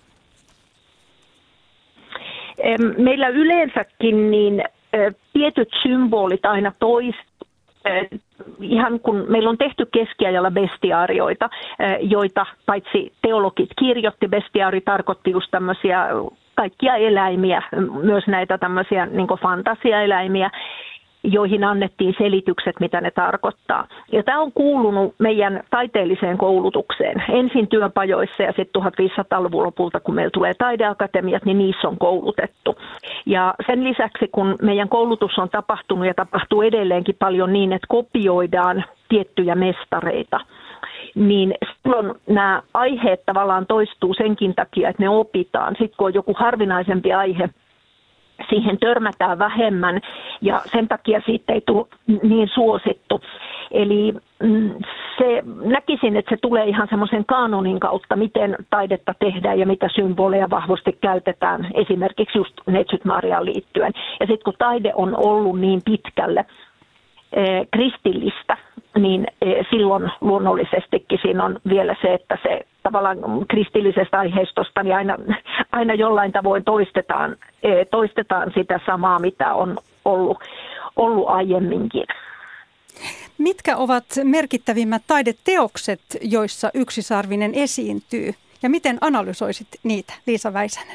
Meillä yleensäkin niin tietyt symbolit aina toistuvat. Ihan kun meillä on tehty keskiajalla bestiaarioita, joita paitsi teologit kirjoitti, bestiaari tarkoitti just tämmöisiä kaikkia eläimiä, myös näitä tämmöisiä niin kuin fantasiaeläimiä, joihin annettiin selitykset, mitä ne tarkoittaa. Ja tämä on kuulunut meidän taiteelliseen koulutukseen. Ensin työpajoissa ja sitten 1500-luvun lopulta, kun meillä tulee taideakatemiat, niin niissä on koulutettu. Ja sen lisäksi, kun meidän koulutus on tapahtunut ja tapahtuu edelleenkin paljon niin, että kopioidaan tiettyjä mestareita, niin silloin nämä aiheet tavallaan toistuu senkin takia, että ne opitaan. Sitten kun on joku harvinaisempi aihe, siihen törmätään vähemmän ja sen takia siitä ei tule niin suosittu. Eli näkisin, että se tulee ihan semmoisen kaanonin kautta, miten taidetta tehdään ja mitä symboleja vahvasti käytetään esimerkiksi just Neitsyt-Mariaan liittyen. Ja sitten kun taide on ollut niin pitkälle kristillistä, niin silloin luonnollisestikin siinä on vielä se, että se tavallaan kristillisestä aiheistosta niin aina jollain tavoin toistetaan sitä samaa, mitä on ollut aiemminkin. Mitkä ovat merkittävimmät taideteokset, joissa Yksisarvinen esiintyy, ja miten analysoisit niitä, Liisa Väisänen?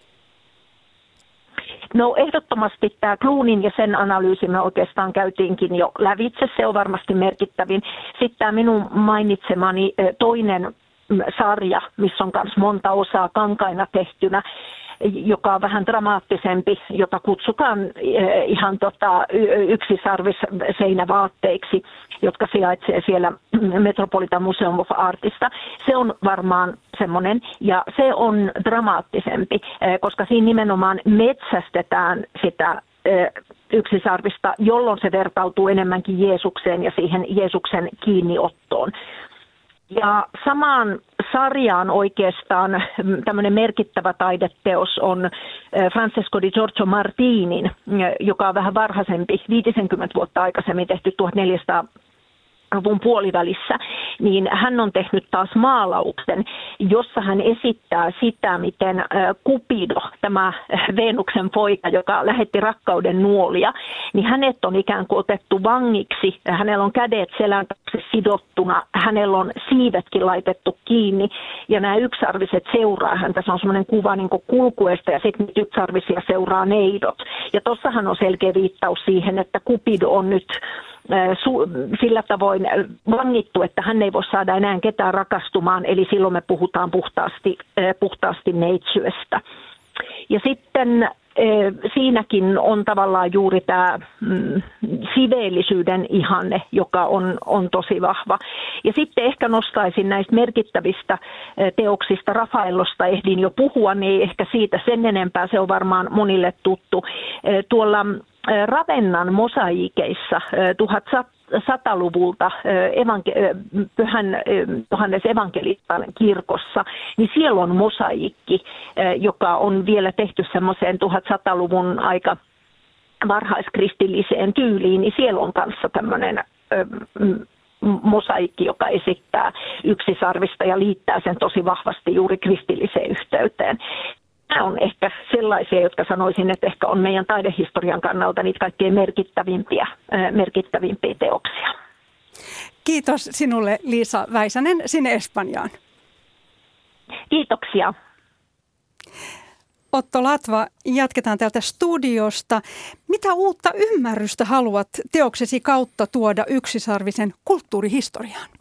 No ehdottomasti tämä Cloonin ja sen analyysi me oikeastaan käytiinkin jo lävitse, se on varmasti merkittävin. Sitten tämä minun mainitsemani toinen sarja, missä on myös monta osaa kankaina tehtynä, joka on vähän dramaattisempi, jota kutsutaan ihan yksisarvisseinävaatteiksi, jotka sijaitsee siellä Metropolitan Museum of Artista. Se on varmaan semmoinen, ja se on dramaattisempi, koska siinä nimenomaan metsästetään sitä yksisarvista, jolloin se vertautuu enemmänkin Jeesukseen ja siihen Jeesuksen kiinniottoon. Ja samaan sarjaan oikeastaan tämmöinen merkittävä taideteos on Francesco di Giorgio Martinin, joka on vähän varhaisempi, 50 vuotta aikaisemmin tehty 1400-luvun puolivälissä, niin hän on tehnyt taas maalauksen, jossa hän esittää sitä, miten Cupido, tämä Venuksen poika, joka lähetti rakkauden nuolia, niin hänet on ikään kuin otettu vangiksi, hänellä on kädet selän taakse sidottuna, hänellä on siivetkin laitettu kiinni, ja nämä yksisarviset seuraa häntä, se on semmoinen kuva niin kuin kulkuesta, ja sitten yksisarvisia seuraa neidot. Ja tuossahan on selkeä viittaus siihen, että Cupido on nyt sillä tavoin vangittu, että hän ei voi saada enää ketään rakastumaan, eli silloin me puhutaan puhtaasti neitsyestä. Ja sitten siinäkin on tavallaan juuri tämä siveellisyyden ihanne, joka on tosi vahva. Ja sitten ehkä nostaisin näistä merkittävistä teoksista, Raffaellosta ehdin jo puhua, niin ehkä siitä sen enempää, se on varmaan monille tuttu. Tuolla Ravennan mosaiikeissa 1100-luvulta Pyhän Johannes evankelistan kirkossa, niin siellä on mosaikki, joka on vielä tehty semmoiseen 1100-luvun aika varhaiskristilliseen tyyliin, niin siellä on kanssa tämmöinen mosaikki, joka esittää yksisarvista ja liittää sen tosi vahvasti juuri kristilliseen yhteyteen. Nämä on ehkä sellaisia, jotka sanoisin, että ehkä on meidän taidehistorian kannalta niitä kaikkein merkittävimpiä teoksia. Kiitos sinulle, Liisa Väisänen, sinne Espanjaan. Kiitoksia. Otto Latva, jatketaan täältä studiosta. Mitä uutta ymmärrystä haluat teoksesi kautta tuoda yksisarvisen kulttuurihistoriaan?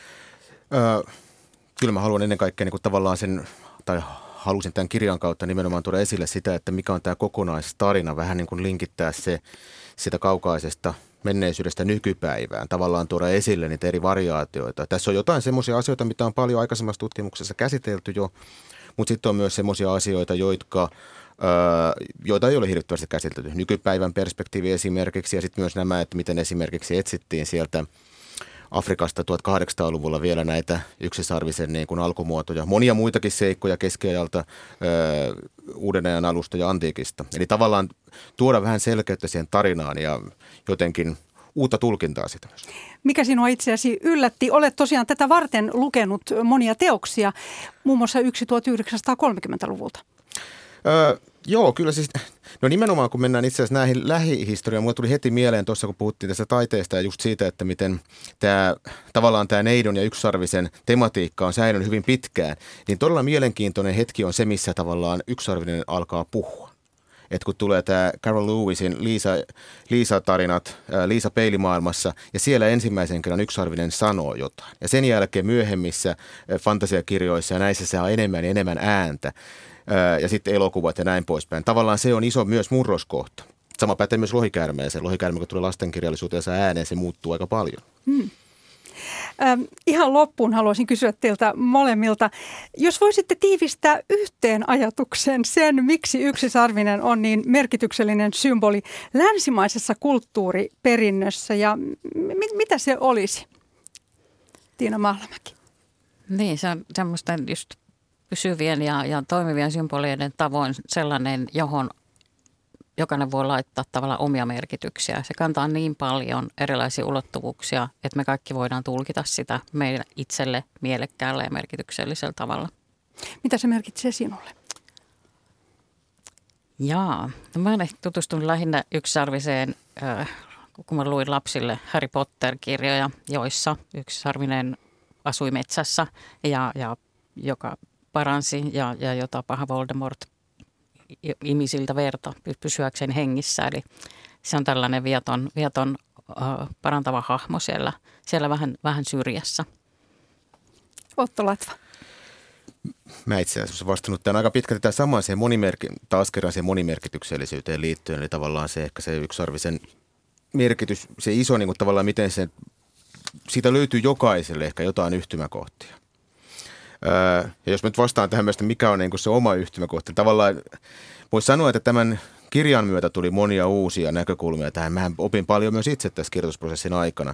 Kyllä mä haluan ennen kaikkea niin kuin tavallaan halusin tämän kirjan kautta nimenomaan tuoda esille sitä, että mikä on tämä kokonaistarina, vähän niin kuin linkittää sitä kaukaisesta menneisyydestä nykypäivään, tavallaan tuoda esille niitä eri variaatioita. Tässä on jotain semmoisia asioita, mitä on paljon aikaisemmassa tutkimuksessa käsitelty jo, mutta sitten on myös semmoisia asioita, joita ei ole hirvittävästi käsitelty. Nykypäivän perspektiivi esimerkiksi ja sitten myös nämä, että miten esimerkiksi etsittiin sieltä Afrikasta 1800-luvulla vielä näitä yksisarvisen niin kuin alkumuotoja. Monia muitakin seikkoja keskiajalta uuden ajan alusta ja antiikista. Eli tavallaan tuoda vähän selkeyttä siihen tarinaan ja jotenkin uutta tulkintaa sitä myös. Mikä sinua itseäsi yllätti? Olet tosiaan tätä varten lukenut monia teoksia, muun muassa yksi 1930-luvulta. Joo, kyllä siis, no nimenomaan kun mennään itse asiassa näihin lähihistoriaan, mulle tuli heti mieleen tuossa, kun puhuttiin tästä taiteesta ja just siitä, että miten tavallaan tämä neidon ja yksisarvisen tematiikka on säilynyt hyvin pitkään, niin todella mielenkiintoinen hetki on se, missä tavallaan yksisarvinen alkaa puhua. Että kun tulee tämä Carol Lewisin Liisa-tarinat, Liisa peilimaailmassa, ja siellä ensimmäisen kerran yksisarvinen sanoo jotain. Ja sen jälkeen myöhemmissä fantasiakirjoissa ja näissä saa enemmän ja enemmän ääntä. Ja sitten elokuvat ja näin poispäin. Tavallaan se on iso myös murroskohta. Sama pätee myös lohikäärmeeseen. Lohikäärme, kun tulee lastenkirjallisuuteen ja saa ääneen, se muuttuu aika paljon. Ihan loppuun haluaisin kysyä teiltä molemmilta. Jos voisitte tiivistää yhteen ajatuksen sen, miksi yksisarvinen on niin merkityksellinen symboli länsimaisessa kulttuuriperinnössä ja mitä se olisi? Tiina Mahlamäki. Niin, se on semmoista just pysyvien ja toimivien symbolien tavoin sellainen, johon jokainen voi laittaa tavallaan omia merkityksiä. Se kantaa niin paljon erilaisia ulottuvuuksia, että me kaikki voidaan tulkita sitä meidän itselle mielekkäällä ja merkityksellisellä tavalla. Mitä se merkitsee sinulle? No mä olen tutustunut lähinnä yksisarviseen, kun mä luin lapsille Harry Potter-kirjoja, joissa yksisarvinen asui metsässä ja joka paransi ja jota paha Voldemort imi siltä verta pysyäkseen hengissä. Eli se on tällainen vieton parantava hahmo siellä vähän syrjässä. Otto Latva. Mä itse asiassa vastannut tämän aika pitkälti tämän samaan taas kerran siihen monimerkityksellisyyteen liittyen. Eli tavallaan se ehkä se yksisarvisen merkitys, se iso niin kuin tavallaan miten siitä löytyy jokaiselle ehkä jotain yhtymäkohtia. Ja jos mä nyt vastaan tähän myös, mikä on niin kuin se oma yhtymäkohta, tavallaan voisi sanoa, että tämän kirjan myötä tuli monia uusia näkökulmia tähän. Mähän opin paljon myös itse tässä kirjoitusprosessin aikana.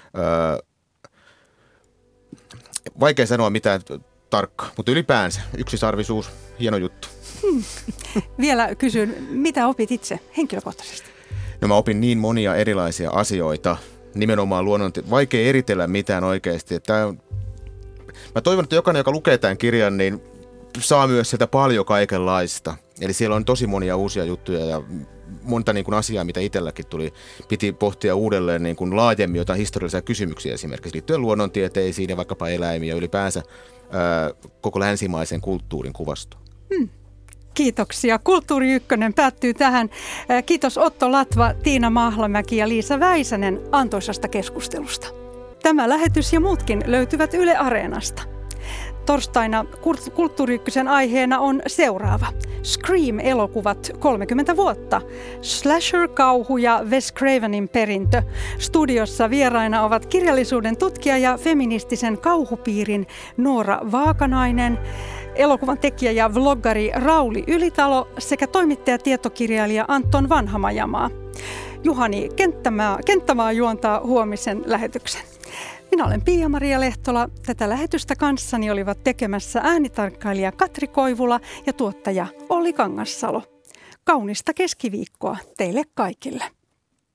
Vaikea sanoa mitään tarkkaa, mutta ylipäänsä yksisarvisuus, hieno juttu. Vielä kysyn, mitä opit itse henkilökohtaisesti? No mä opin niin monia erilaisia asioita, nimenomaan vaikea eritellä mitään oikeasti. Mä toivon, että jokainen, joka lukee tämän kirjan, niin saa myös sieltä paljon kaikenlaista. Eli siellä on tosi monia uusia juttuja ja monta niin kuin asiaa, mitä itselläkin piti pohtia uudelleen niin kuin laajemmin jotain historiallisia kysymyksiä esimerkiksi liittyen luonnontieteisiin ja vaikkapa eläimiin ja ylipäänsä koko länsimaisen kulttuurin kuvastoon. Kiitoksia. Kulttuuri Ykkönen päättyy tähän. Kiitos Otto Latva, Tiina Mahlamäki ja Liisa Väisänen antoisasta keskustelusta. Tämä lähetys ja muutkin löytyvät Yle Areenasta. Torstaina Kulttuuri Ykkösen aiheena on seuraava. Scream-elokuvat 30 vuotta. Slasher-kauhu ja Wes Cravenin perintö. Studiossa vieraina ovat kirjallisuuden tutkija ja feministisen kauhupiirin Noora Vaakanainen, elokuvan tekijä ja vloggari Rauli Ylitalo sekä toimittaja-tietokirjailija Anton Vanhamajamaa. Juhani Kenttämaa juontaa huomisen lähetyksen. Minä olen Pia-Maria Lehtola. Tätä lähetystä kanssani olivat tekemässä äänitarkkailija Katri Koivula ja tuottaja Olli Kangassalo. Kaunista keskiviikkoa teille kaikille.